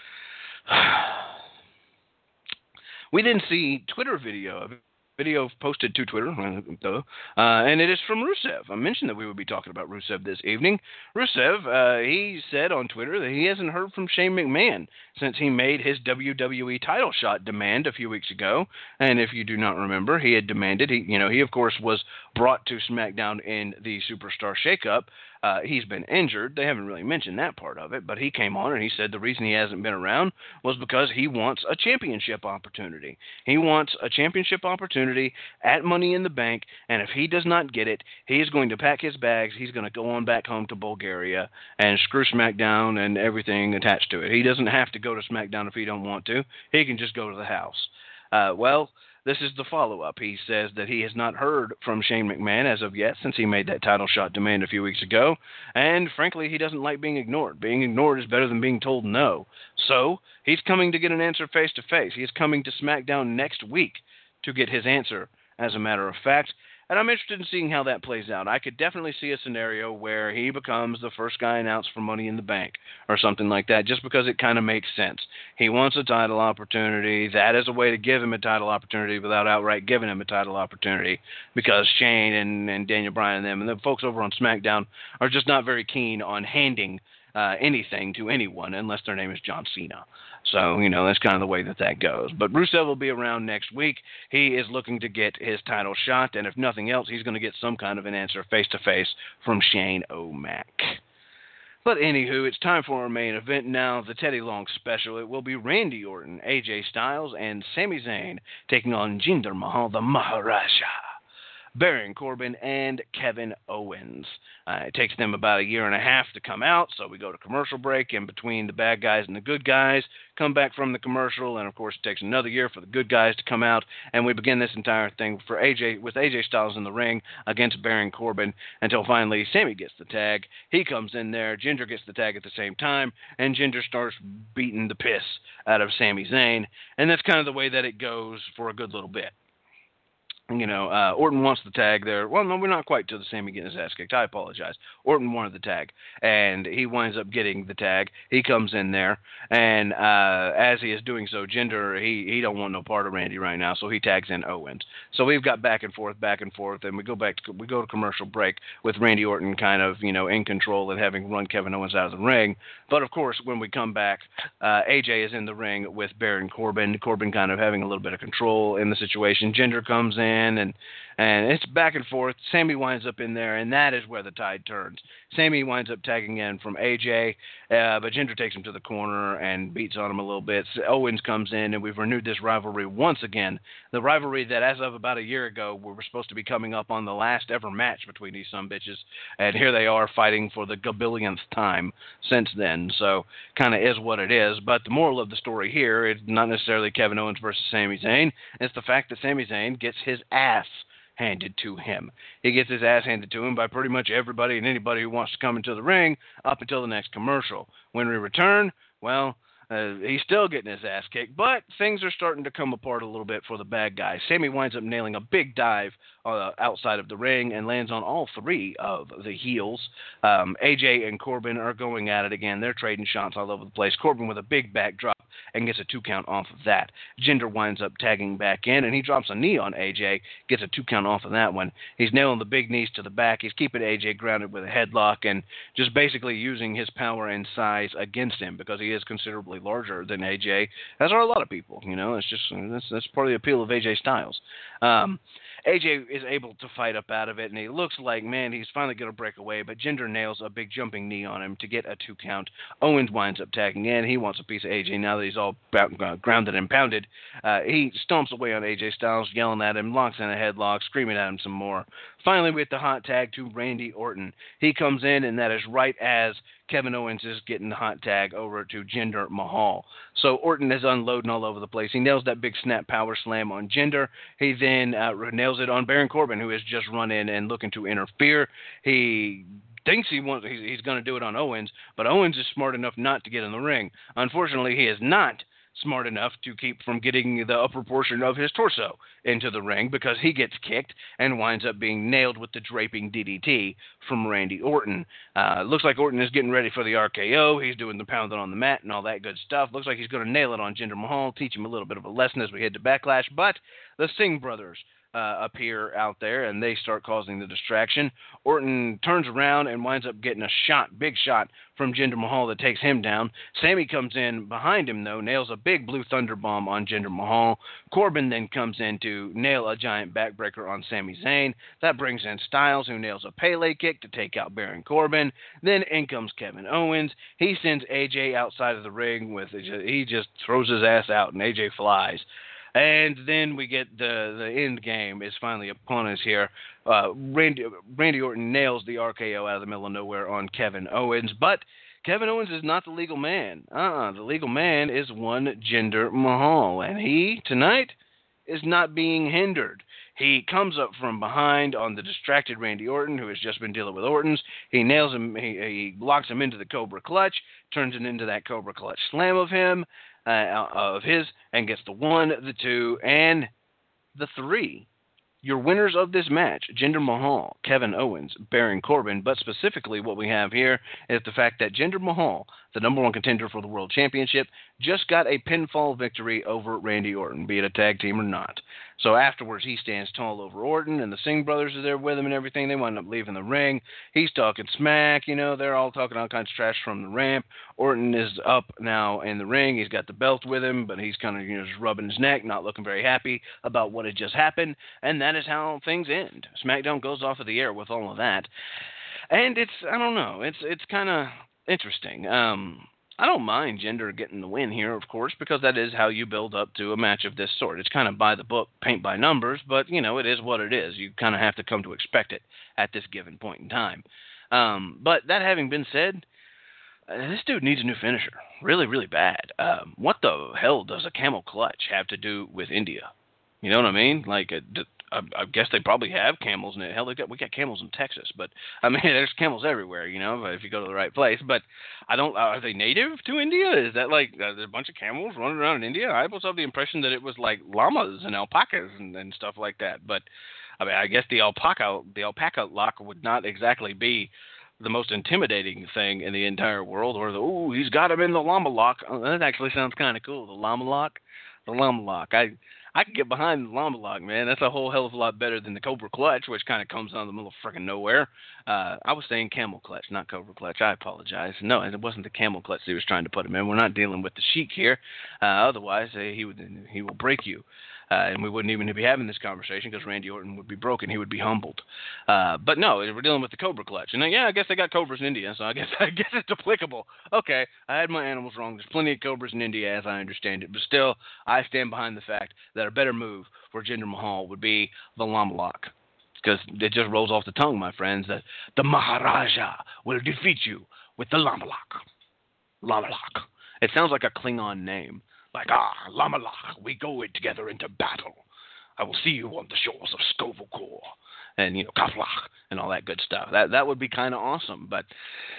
We then see Twitter video of Video posted to Twitter, uh, and it is from Rusev. I mentioned that we would be talking about Rusev this evening. Rusev, uh, he said on Twitter that he hasn't heard from Shane McMahon since he made his W W E title shot demand a few weeks ago. And if you do not remember, he had demanded, he, you know, he of course was brought to SmackDown in the Superstar Shakeup. Uh, he's been injured. They haven't really mentioned that part of it, but he came on and he said the reason he hasn't been around was because he wants a championship opportunity. He wants a championship opportunity at Money in the Bank, and if he does not get it, he's going to pack his bags. He's going to go on back home to Bulgaria and screw SmackDown and everything attached to it. He doesn't have to go to SmackDown if he don't want to. He can just go to the house. Uh, well, this is the follow-up. He says that he has not heard from Shane McMahon as of yet since he made that title shot demand a few weeks ago, and frankly, he doesn't like being ignored. Being ignored is better than being told no. So, he's coming to get an answer face-to-face. He is coming to SmackDown next week to get his answer, as a matter of fact, and I'm interested in seeing how that plays out. I could definitely see a scenario where he becomes the first guy announced for Money in the Bank or something like that, just because it kind of makes sense. He wants a title opportunity. That is a way to give him a title opportunity without outright giving him a title opportunity, because Shane and, and Daniel Bryan and them and the folks over on SmackDown are just not very keen on handing uh, anything to anyone unless their name is John Cena. So, you know, that's kind of the way that that goes. But Rusev will be around next week. He is looking to get his title shot, and if nothing else, he's going to get some kind of an answer face-to-face from Shane O'Mac. But anywho, it's time for our main event now, the Teddy Long special. It will be Randy Orton, A J Styles, and Sami Zayn taking on Jinder Mahal, the Maharaja, Baron Corbin, and Kevin Owens. Uh, it takes them about a year and a half to come out, so we go to commercial break in between the bad guys and the good guys, come back from the commercial, and of course it takes another year for the good guys to come out, and we begin this entire thing for A J with A J Styles in the ring against Baron Corbin until finally Sami gets the tag. He comes in there, Jinder gets the tag at the same time, and Jinder starts beating the piss out of Sami Zayn, and that's kind of the way that it goes for a good little bit. You know, uh, Orton wants the tag there. Well, no, we're not quite to the Sammy getting his ass kicked. I apologize. Orton wanted the tag, and he winds up getting the tag. He comes in there, and uh, as he is doing so, Jinder, he, he don't want no part of Randy right now, so he tags in Owens. So we've got back and forth, back and forth, and we go back to we go to commercial break with Randy Orton kind of, you know, in control and having run Kevin Owens out of the ring. But of course, when we come back, uh, A J is in the ring with Baron Corbin. Corbin kind of having a little bit of control in the situation. Jinder comes in. And and it's back and forth. Sammy winds up in there, and that is where the tide turns. Sammy winds up tagging in from A J, uh, but Jinder takes him to the corner and beats on him a little bit. So Owens comes in, and we've renewed this rivalry once again. The rivalry that, as of about a year ago, we were supposed to be coming up on the last ever match between these sumbitches, and here they are fighting for the gabillionth time since then. So kind of is what it is. But the moral of the story here is not necessarily Kevin Owens versus Sami Zayn. It's the fact that Sami Zayn gets his ass handed to him. He gets his ass handed to him by pretty much everybody and anybody who wants to come into the ring up until the next commercial. When we return, well, uh, he's still getting his ass kicked, but things are starting to come apart a little bit for the bad guy. Sammy winds up nailing a big dive uh, outside of the ring and lands on all three of the heels. Um, A J and Corbin are going at it again. They're trading shots all over the place. Corbin with a big backdrop and gets a two count off of that. Jinder winds up tagging back in, and he drops a knee on A J, gets a two count off of that one. He's nailing the big knees to the back. He's keeping A J grounded with a headlock and just basically using his power and size against him because he is considerably larger than A J, as are a lot of people. You know, it's just that's, that's part of the appeal of A J Styles. Um, A J is able to fight up out of it, and he looks like, man, he's finally going to break away, but Jinder nails a big jumping knee on him to get a two count. Owens winds up tagging in. He wants a piece of A J now that he's all grounded and pounded. Uh, he stomps away on A J Styles, yelling at him, locks in a headlock, screaming at him some more. Finally, we get the hot tag to Randy Orton. He comes in, and that is right as Kevin Owens is getting the hot tag over to Jinder Mahal. So Orton is unloading all over the place. He nails that big snap power slam on Jinder. He then uh, nails it on Baron Corbin, who has just run in and looking to interfere. He thinks he wants he's, he's going to do it on Owens, but Owens is smart enough not to get in the ring. Unfortunately, he is not smart enough to keep from getting the upper portion of his torso into the ring because he gets kicked and winds up being nailed with the draping D D T from Randy Orton. Uh, looks like Orton is getting ready for the R K O. He's doing the pounding on the mat and all that good stuff. Looks like he's going to nail it on Jinder Mahal, teach him a little bit of a lesson as we head to Backlash. But the Singh brothers Uh, appear out there, and they start causing the distraction. Orton turns around and winds up getting a shot, big shot, from Jinder Mahal that takes him down. Sammy comes in behind him, though, nails a big blue thunder bomb on Jinder Mahal. Corbin then comes in to nail a giant backbreaker on Sami Zayn. That brings in Styles, who nails a Pele kick to take out Baron Corbin. Then in comes Kevin Owens. He sends A J outside of the ring with, he just throws his ass out, and A J flies. And then we get the, the end game is finally upon us here. Uh, Randy, Randy Orton nails the R K O out of the middle of nowhere on Kevin Owens, but Kevin Owens is not the legal man. Uh-uh, the legal man is one Jinder Mahal, and he, tonight, is not being hindered. He comes up from behind on the distracted Randy Orton, who has just been dealing with Ortons. He nails him, he, he locks him into the Cobra Clutch, turns it into that Cobra Clutch slam of him, uh, of his, and gets the one, the two, and the three. Your winners of this match, Jinder Mahal, Kevin Owens, Baron Corbin, but specifically what we have here is the fact that Jinder Mahal, the number one contender for the World Championship, just got a pinfall victory over Randy Orton, be it a tag team or not. So afterwards, he stands tall over Orton, and the Singh brothers are there with him and everything. They wind up leaving the ring. He's talking smack, you know, they're all talking all kinds of trash from the ramp. Orton is up now in the ring. He's got the belt with him, but he's kind of, you know, just rubbing his neck, not looking very happy about what had just happened. And that is how things end. SmackDown goes off of the air with all of that. And it's, I don't know, it's it's kind of interesting. Um, I don't mind Jinder getting the win here, of course, because that is how you build up to a match of this sort. It's kind of by the book, paint by numbers, but, you know, it is what it is. You kind of have to come to expect it at this given point in time. Um, but that having been said, uh, this dude needs a new finisher. Really, really bad. Um, what the hell does a camel clutch have to do with India? You know what I mean? Like, a, I, I guess they probably have camels in it. Hell, they got we got camels in Texas, but I mean, there's camels everywhere, you know, if you go to the right place. But I don't. Are they native to India? Is that like uh, there's a bunch of camels running around in India? I always have the impression that it was like llamas and alpacas and, and stuff like that. But I mean, I guess the alpaca the alpaca lock would not exactly be the most intimidating thing in the entire world. Or the oh, he's got him in the llama lock. Oh, that actually sounds kind of cool. The llama lock, the llama lock. I. I can get behind the llama lock, man. That's a whole hell of a lot better than the cobra clutch, which kind of comes out of the middle of freaking nowhere. Uh, I was saying camel clutch, not cobra clutch. I apologize. No, it wasn't the camel clutch he was trying to put him in. We're not dealing with the Sheik here. Uh, otherwise, uh, he would he will break you. Uh, and we wouldn't even be having this conversation because Randy Orton would be broken. He would be humbled. Uh, but no, we're dealing with the cobra clutch. And uh, yeah, I guess they got cobras in India, so I guess I guess it's applicable. Okay, I had my animals wrong. There's plenty of cobras in India, as I understand it. But still, I stand behind the fact that a better move for Jinder Mahal would be the llama lock. Because it just rolls off the tongue, my friends, that the Maharaja will defeat you with the llama lock. Llama lock. It sounds like a Klingon name. Like, ah, llama lock, we go in together into battle. I will see you on the shores of Skovokor. And, you know, Kaflach and all that good stuff. That that would be kind of awesome. But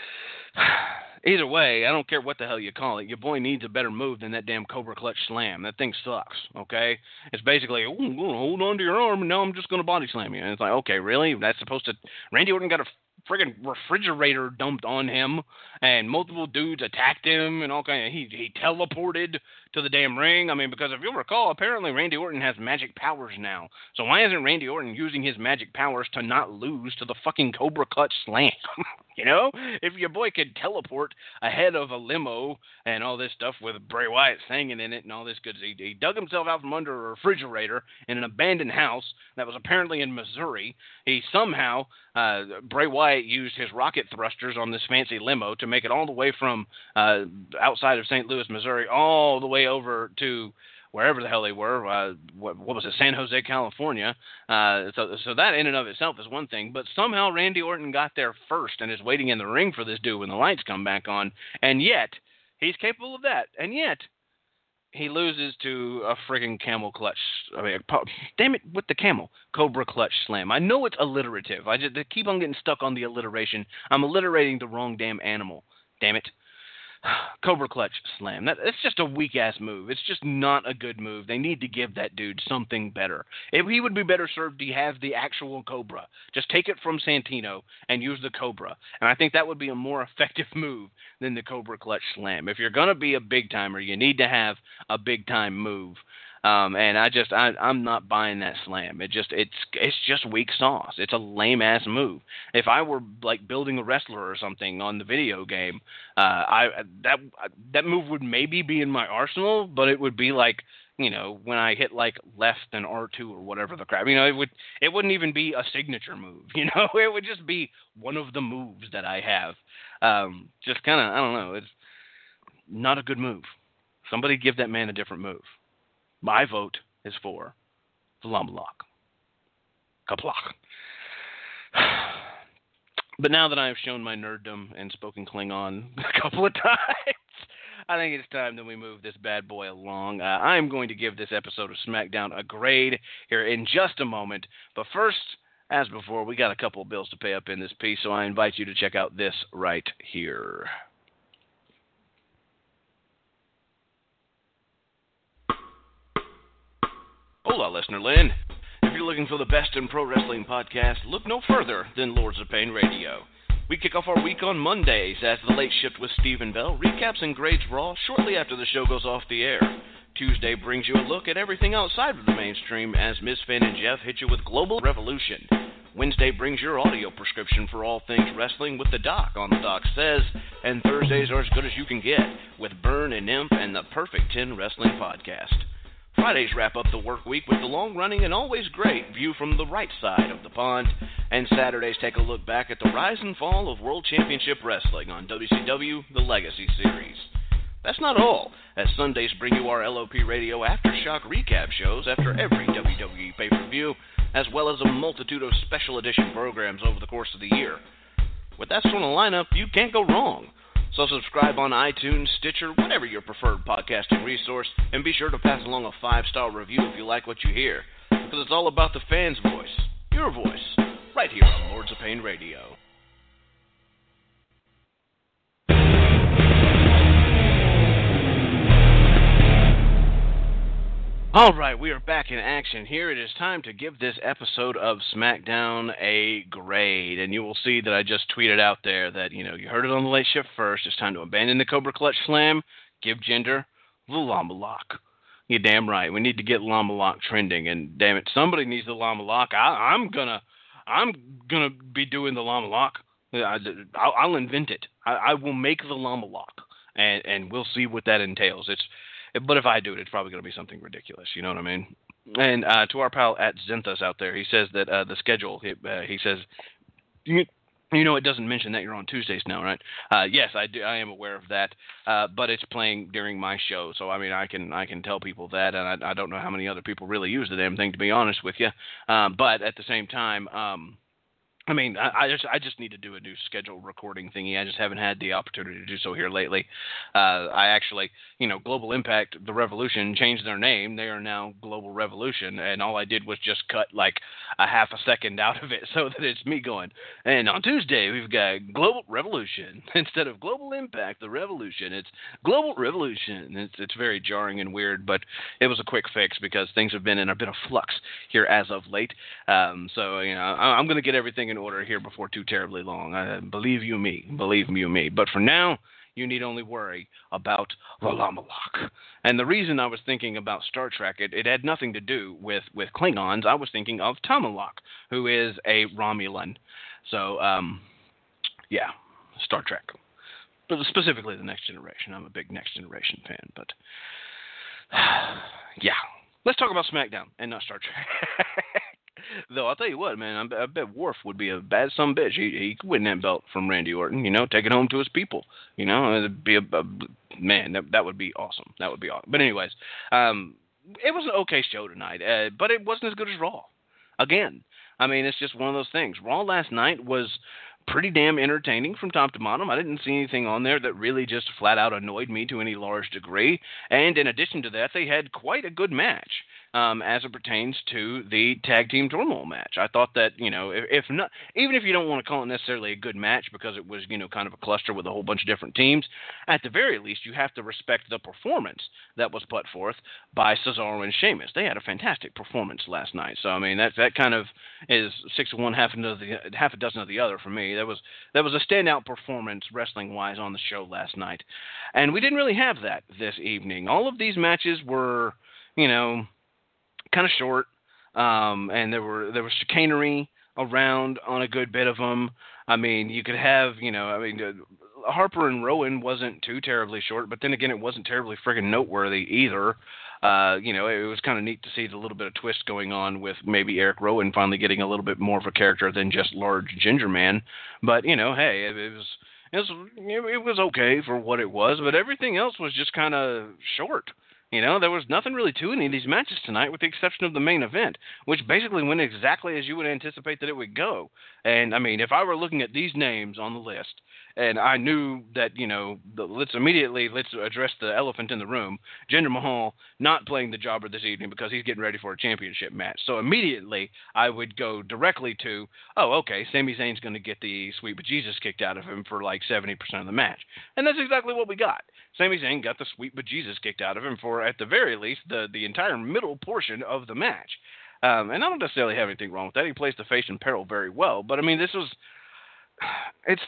either way, I don't care what the hell you call it. Your boy needs a better move than that damn Cobra Clutch Slam. That thing sucks, okay? It's basically, oh, I'm going to hold on to your arm, and now I'm just going to body slam you. And it's like, okay, really? That's supposed to... Randy Orton got a friggin' refrigerator dumped on him, and multiple dudes attacked him, and all kind of... He, he teleported to the damn ring. I mean, because if you'll recall, apparently Randy Orton has magic powers now. So why isn't Randy Orton using his magic powers to not lose to the fucking Cobra Clutch Slam? You know? If your boy could teleport ahead of a limo and all this stuff with Bray Wyatt singing in it and all this good, he, he dug himself out from under a refrigerator in an abandoned house that was apparently in Missouri. He somehow, uh, Bray Wyatt used his rocket thrusters on this fancy limo to make it all the way from uh, outside of Saint Louis, Missouri, all the way over to wherever the hell they were, uh, what, what was it, San Jose, California. Uh, so, so that in and of itself is one thing, but somehow Randy Orton got there first and is waiting in the ring for this dude when the lights come back on, and yet he's capable of that, and yet he loses to a friggin' camel clutch. I mean, damn it, with the camel, Cobra Clutch Slam. I know it's alliterative. I just I keep on getting stuck on the alliteration. I'm alliterating the wrong damn animal. Damn it. Cobra Clutch Slam. That, it's just a weak-ass move. It's just not a good move. They need to give that dude something better. If he would be better served to have the actual Cobra. Just take it from Santino and use the Cobra. And I think that would be a more effective move than the Cobra Clutch Slam. If you're going to be a big-timer, you need to have a big-time move. Um, and I just, I, I'm not buying that slam. It just, it's, it's just weak sauce. It's a lame ass move. If I were like building a wrestler or something on the video game, uh, I that that move would maybe be in my arsenal, but it would be like, you know, when I hit like left and R two or whatever the crap, you know, it would, it wouldn't even be a signature move. You know, it would just be one of the moves that I have. Um, just kind of, I don't know. It's not a good move. Somebody give that man a different move. My vote is for the llama lock. Kaplach. But now that I have shown my nerddom and spoken Klingon a couple of times, I think it's time that we move this bad boy along. Uh, I'm going to give this episode of SmackDown a grade here in just a moment. But first, as before, we got a couple of bills to pay up in this piece, so I invite you to check out this right here. Hola, listener Lynn. If you're looking for the best in pro wrestling podcast, look no further than Lords of Pain Radio. We kick off our week on Mondays as The Late Shift with Stephen Bell recaps and grades Raw shortly after the show goes off the air. Tuesday brings you a look at everything outside of the mainstream as Miz Finn and Jeff hit you with Global Revolution. Wednesday brings your audio prescription for all things wrestling with the Doc on The Doc Says, and Thursdays are as good as you can get with Burn and Imp and the Perfect ten Wrestling Podcast. Fridays wrap up the work week with the long-running and always great View from the Right Side of the Pond, and Saturdays take a look back at the rise and fall of World Championship Wrestling on W C W The Legacy Series. That's not all, as Sundays bring you our L O P Radio Aftershock recap shows after every W W E pay-per-view, as well as a multitude of special edition programs over the course of the year. With that sort of lineup, you can't go wrong. So subscribe on iTunes, Stitcher, whatever your preferred podcasting resource, and be sure to pass along a five-star review if you like what you hear. because it's all about the fans' voice, your voice, right here on Lords of Pain Radio. All right, we are back in action here. It is time to give this episode of SmackDown a grade, and you will see that I just tweeted out there that, you know, you heard it on the late shift first. It's time to abandon the Cobra Clutch Slam, give Jinder the Llama Lock. You're damn right. We need to get Llama Lock trending, and damn it, somebody needs the Llama Lock. I, I'm gonna, I'm gonna be doing the Llama Lock. I, I'll, I'll invent it. I, I will make the Llama Lock, and and we'll see what that entails. It's But if I do it, it's probably going to be something ridiculous. You know what I mean? And uh, to our pal at Zenthos out there, he says that uh, the schedule, he, uh, he says, you, you know, it doesn't mention that you're on Tuesdays now, right? Uh, yes, I do. I am aware of that. Uh, but it's playing during my show. So, I mean, I can I can tell people that. And I, I don't know how many other people really use the damn thing, to be honest with you. Uh, but at the same time, um, I mean, I, I just I just need to do a new schedule recording thingy. I just haven't had the opportunity to do so here lately. Uh, I actually, you know, Global Impact, the Revolution, changed their name. They are now Global Revolution, and all I did was just cut like a half a second out of it so that it's me going, and on Tuesday we've got Global Revolution. Instead of Global Impact, the Revolution, it's Global Revolution. It's, it's very jarring and weird, but it was a quick fix because things have been in a bit of flux here as of late. Um, so, you know, I, I'm going to get everything in order here before too terribly long. Uh, believe you me. Believe you me. But for now, you need only worry about the Llama Lock. And the reason I was thinking about Star Trek, it, it had nothing to do with, with Klingons. I was thinking of Tomalak, who is a Romulan. So, um, yeah, Star Trek. But specifically the Next Generation. I'm a big Next Generation fan. But, yeah. Let's talk about SmackDown and not Star Trek. Though, I'll tell you what, man, I bet Worf would be a bad son of a bitch. He, he could win that belt from Randy Orton, you know, take it home to his people. You know, it'd be a, a man, that, that would be awesome. That would be awesome. But anyways, um, it was an okay show tonight, uh, but it wasn't as good as Raw. Again, I mean, it's just one of those things. Raw last night was pretty damn entertaining from top to bottom. I didn't see anything on there that really just flat out annoyed me to any large degree. And in addition to that, they had quite a good match. Um, as it pertains to the tag team turmoil match. I thought that, you know, if, if not, even if you don't want to call it necessarily a good match because it was, you know, kind of a cluster with a whole bunch of different teams, at the very least, you have to respect the performance that was put forth by Cesaro and Sheamus. They had a fantastic performance last night. So, I mean, that that kind of is six of one, half of the, half a dozen of the other for me. That was, that was a standout performance wrestling-wise on the show last night. And we didn't really have that this evening. All of these matches were, you know, kind of short, um, and there were there was chicanery around on a good bit of them. I mean, you could have, you know, I mean, uh, Harper and Rowan wasn't too terribly short, but then again, it wasn't terribly friggin' noteworthy either. Uh, you know, it was kind of neat to see the little bit of twist going on with maybe Eric Rowan finally getting a little bit more of a character than just large ginger man. But, you know, hey, it, it was... It was, it was okay for what it was, but everything else was just kind of short. You know, there was nothing really to any of these matches tonight with the exception of the main event, which basically went exactly as you would anticipate that it would go. And, I mean, if I were looking at these names on the list and I knew that, you know, the, let's immediately, let's address the elephant in the room, Jinder Mahal not playing the jobber this evening because he's getting ready for a championship match. So immediately I would go directly to, oh, okay, Sami Zayn's going to get the sweet bejesus kicked out of him for like seventy percent of the match. And that's exactly what we got. Sami Zayn got the sweet bejesus kicked out of him for, at the very least, the, the entire middle portion of the match. Um, and I don't necessarily have anything wrong with that. He plays the face in peril very well. But, I mean, this was... It's...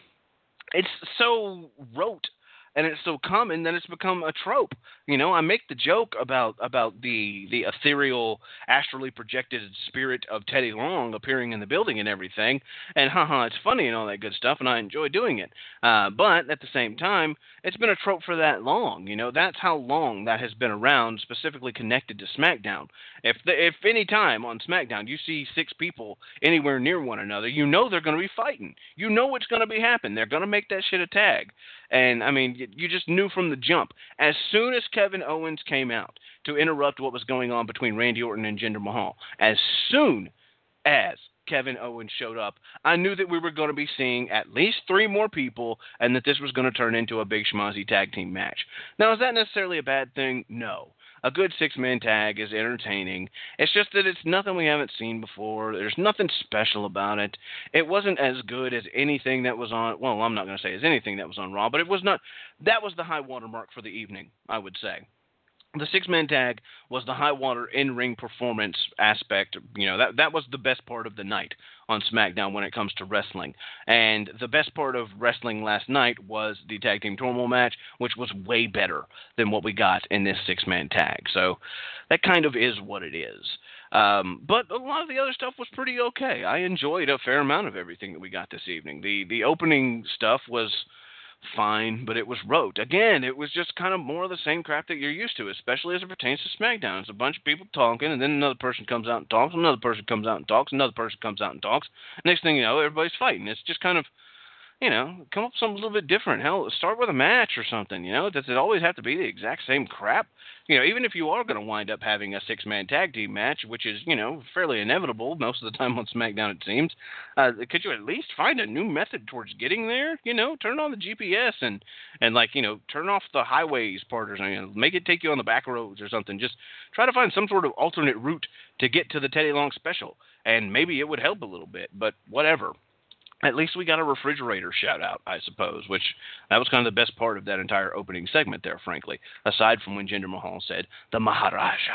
It's so rote and it's so common that it's become a trope. You know, I make the joke about about the the ethereal, astrally projected spirit of Teddy Long appearing in the building and everything, and haha, it's funny and all that good stuff, and I enjoy doing it. Uh, but at the same time, it's been a trope for that long. You know, that's how long that has been around, specifically connected to SmackDown. If the, if any time on SmackDown you see six people anywhere near one another, you know they're going to be fighting. You know what's going to be happening. They're going to make that shit a tag. And, I mean, you just knew from the jump. As soon as Kevin Owens came out to interrupt what was going on between Randy Orton and Jinder Mahal, as soon as Kevin Owens showed up, I knew that we were going to be seeing at least three more people and that this was going to turn into a big schmozzy tag team match. Now, is that necessarily a bad thing? No. A good six-man tag is entertaining. It's just that it's nothing we haven't seen before. There's nothing special about it. It wasn't as good as anything that was on, well, I'm not going to say as anything that was on Raw, but it was not, that was the high watermark for the evening, I would say. The six-man tag was the high-water in-ring performance aspect. You know, that that was the best part of the night on SmackDown when it comes to wrestling. And the best part of wrestling last night was the Tag Team Turmoil match, which was way better than what we got in this six-man tag. So that kind of is what it is. Um, but a lot of the other stuff was pretty okay. I enjoyed a fair amount of everything that we got this evening. The the opening stuff was fine, but it was rote. Again, it was just kind of more of the same crap that you're used to, especially as it pertains to SmackDown. It's a bunch of people talking, and then another person comes out and talks, another person comes out and talks, another person comes out and talks. Next thing you know, everybody's fighting. It's just kind of, you know, come up with something a little bit different. Hell, start with a match or something, you know? Does it always have to be the exact same crap? You know, even if you are going to wind up having a six-man tag team match, which is, you know, fairly inevitable most of the time on SmackDown, it seems, uh, could you at least find a new method towards getting there? You know, turn on the G P S and, and like, you know, turn off the highways part or something. You know, make it take you on the back roads or something. Just try to find some sort of alternate route to get to the Teddy Long special, and maybe it would help a little bit, but whatever. At least we got a refrigerator shout-out, I suppose, which that was kind of the best part of that entire opening segment there, frankly, aside from when Jinder Mahal said, the Maharaja.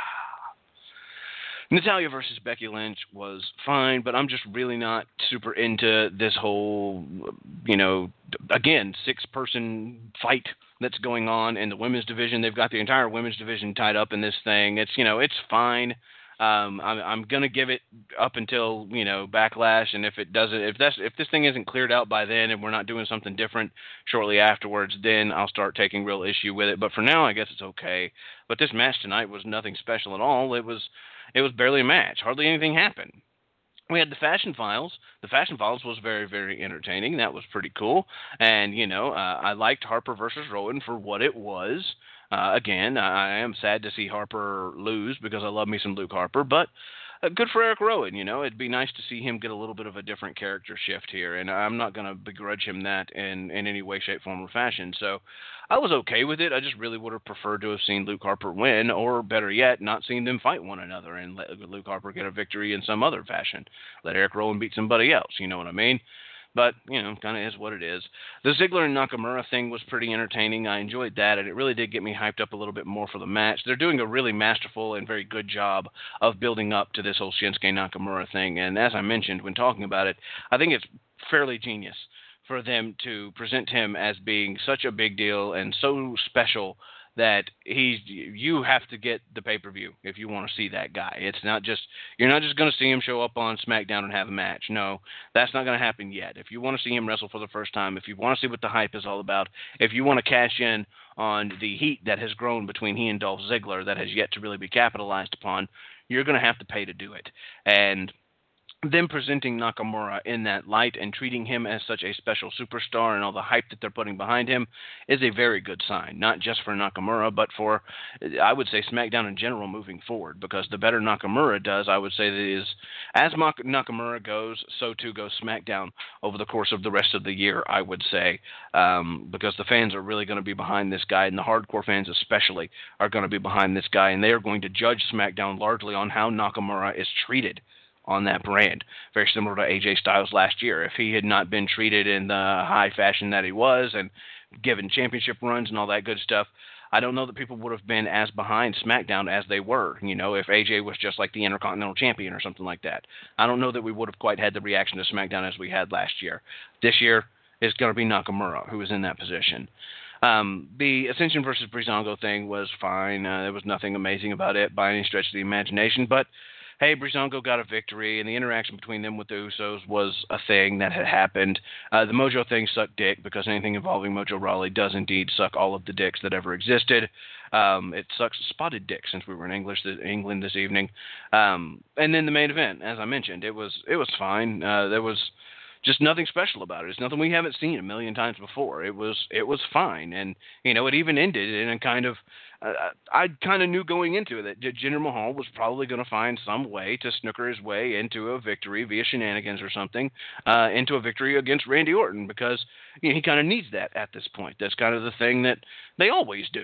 Natalya versus Becky Lynch was fine, but I'm just really not super into this whole, you know, again, six-person fight that's going on in the women's division. They've got the entire women's division tied up in this thing. It's, you know, it's fine. Um, I'm, I'm gonna give it up until, you know, Backlash, and if it doesn't, if that's if this thing isn't cleared out by then, and we're not doing something different shortly afterwards, then I'll start taking real issue with it. But for now, I guess it's okay. But this match tonight was nothing special at all. It was, it was barely a match. Hardly anything happened. We had the Fashion Files. The Fashion Files was very, very entertaining. That was pretty cool. And, you know, uh, I liked Harper versus Rowan for what it was. Uh, again, I am sad to see Harper lose because I love me some Luke Harper, but uh, good for Eric Rowan. You know, it'd be nice to see him get a little bit of a different character shift here, and I'm not going to begrudge him that in, in any way, shape, form, or fashion. So I was okay with it. I just really would have preferred to have seen Luke Harper win, or better yet, not seen them fight one another and let Luke Harper get a victory in some other fashion. Let Eric Rowan beat somebody else, you know what I mean? But, you know, kind of is what it is. The Ziggler and Nakamura thing was pretty entertaining. I enjoyed that, and it really did get me hyped up a little bit more for the match. They're doing a really masterful and very good job of building up to this whole Shinsuke Nakamura thing. And as I mentioned when talking about it, I think it's fairly genius for them to present him as being such a big deal and so special that he's, you have to get the pay-per-view if you want to see that guy. It's not just, you're not just going to see him show up on SmackDown and have a match. No, that's not going to happen yet. If you want to see him wrestle for the first time, if you want to see what the hype is all about, if you want to cash in on the heat that has grown between he and Dolph Ziggler that has yet to really be capitalized upon, you're going to have to pay to do it. And them presenting Nakamura in that light and treating him as such a special superstar and all the hype that they're putting behind him is a very good sign, not just for Nakamura, but for, I would say, SmackDown in general moving forward, because the better Nakamura does, I would say that is, as Nakamura goes, so too goes SmackDown over the course of the rest of the year, I would say, um, because the fans are really going to be behind this guy, and the hardcore fans especially are going to be behind this guy, and they are going to judge SmackDown largely on how Nakamura is treated on that brand. Very similar to A J Styles last year. If he had not been treated in the high fashion that he was and given championship runs and all that good stuff, I don't know that people would have been as behind SmackDown as they were, you know, if A J was just like the Intercontinental Champion or something like that. I don't know that we would have quite had the reaction to SmackDown as we had last year. This year is going to be Nakamura who is in that position. Um, the Ascension versus Breezango thing was fine. Uh, there was nothing amazing about it by any stretch of the imagination, but hey, Breezango got a victory, and the interaction between them with the Usos was a thing that had happened. Uh, the Mojo thing sucked dick, because anything involving Mojo Rawley does indeed suck all of the dicks that ever existed. Um, it sucks spotted dick, since we were in English th- England this evening. Um, and then the main event, as I mentioned, it was it was fine. Uh, there was just nothing special about it. It's nothing we haven't seen a million times before. It was it was fine, and you know, it even ended in a kind of. Uh, I kind of knew going into it that Jinder Mahal was probably going to find some way to snooker his way into a victory via shenanigans or something, uh, into a victory against Randy Orton, because you know, he kind of needs that at this point. That's kind of the thing that they always do.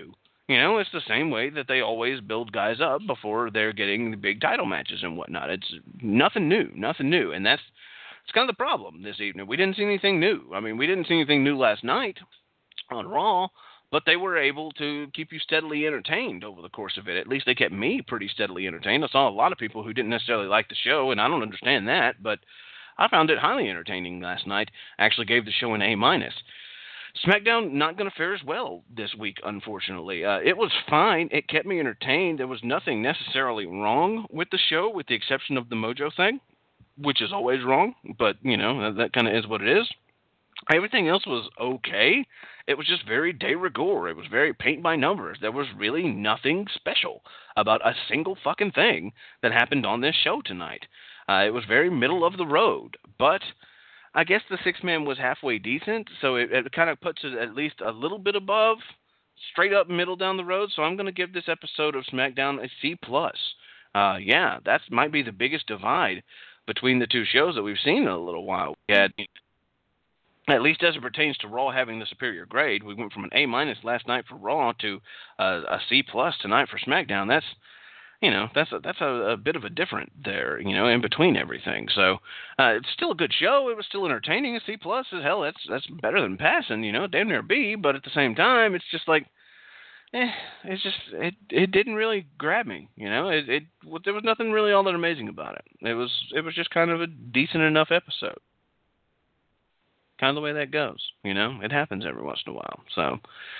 You know, it's the same way that they always build guys up before they're getting the big title matches and whatnot. It's nothing new, nothing new, and that's it's kind of the problem this evening. We didn't see anything new. I mean, we didn't see anything new last night on Raw, but they were able to keep you steadily entertained over the course of it. At least they kept me pretty steadily entertained. I saw a lot of people who didn't necessarily like the show, and I don't understand that, but I found it highly entertaining last night. I actually gave the show an A minus. SmackDown not going to fare as well this week, unfortunately. Uh, it was fine. It kept me entertained. There was nothing necessarily wrong with the show, with the exception of the Mojo thing, which is always wrong, but, you know, that, that kind of is what it is. Everything else was okay. It was just very de rigueur. It was very paint by numbers. There was really nothing special about a single fucking thing that happened on this show tonight. Uh, it was very middle of the road, but I guess the six-man was halfway decent, so it, it kind of puts it at least a little bit above, straight up middle down the road, so I'm going to give this episode of SmackDown a C plus. Uh, yeah, that might be the biggest divide between the two shows that we've seen in a little while. We had, at least as it pertains to Raw having the superior grade, we went from an A minus last night for Raw to uh, a C plus tonight for SmackDown. That's, you know, that's a, that's a, a bit of a different there, you know, in between everything. So uh, it's still a good show. It was still entertaining. A C plus is hell. That's that's better than passing, you know, damn near B. But at the same time, it's just like, eh, it's just it it didn't really grab me, you know. It it there was nothing really all that amazing about it. It was it was just kind of a decent enough episode. Kind of the way that goes, you know. It happens every once in a while. So.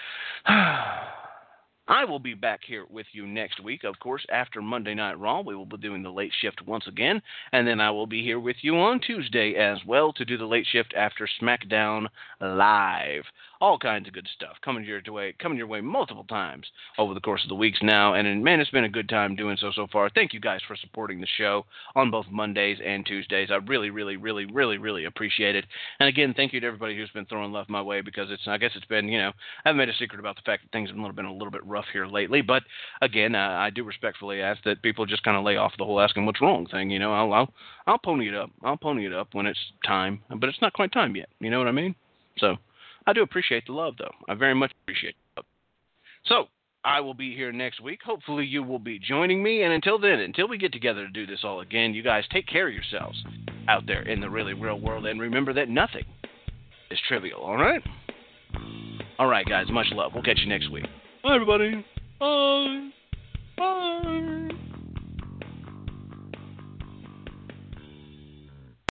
I will be back here with you next week, of course, after Monday Night Raw. We will be doing the late shift once again, and then I will be here with you on Tuesday as well to do the late shift after SmackDown Live. All kinds of good stuff coming your way, coming your way multiple times over the course of the weeks now, and man, it's been a good time doing so so far. Thank you guys for supporting the show on both Mondays and Tuesdays. I really, really, really, really, really appreciate it. And again, thank you to everybody who's been throwing love my way, because it's, I guess it's been, you know, I haven't made a secret about the fact that things have been a little bit rough here lately, but again, uh, I do respectfully ask that people just kind of lay off the whole asking what's wrong thing. You know, I'll, I'll I'll pony it up. I'll pony it up when it's time, but it's not quite time yet. You know what I mean? So I do appreciate the love, though. I very much appreciate the love. So I will be here next week. Hopefully you will be joining me, and until then, until we get together to do this all again, you guys take care of yourselves out there in the really real world, and remember that nothing is trivial. All right? All right, guys. Much love. We'll catch you next week. Bye, everybody. Bye. Bye.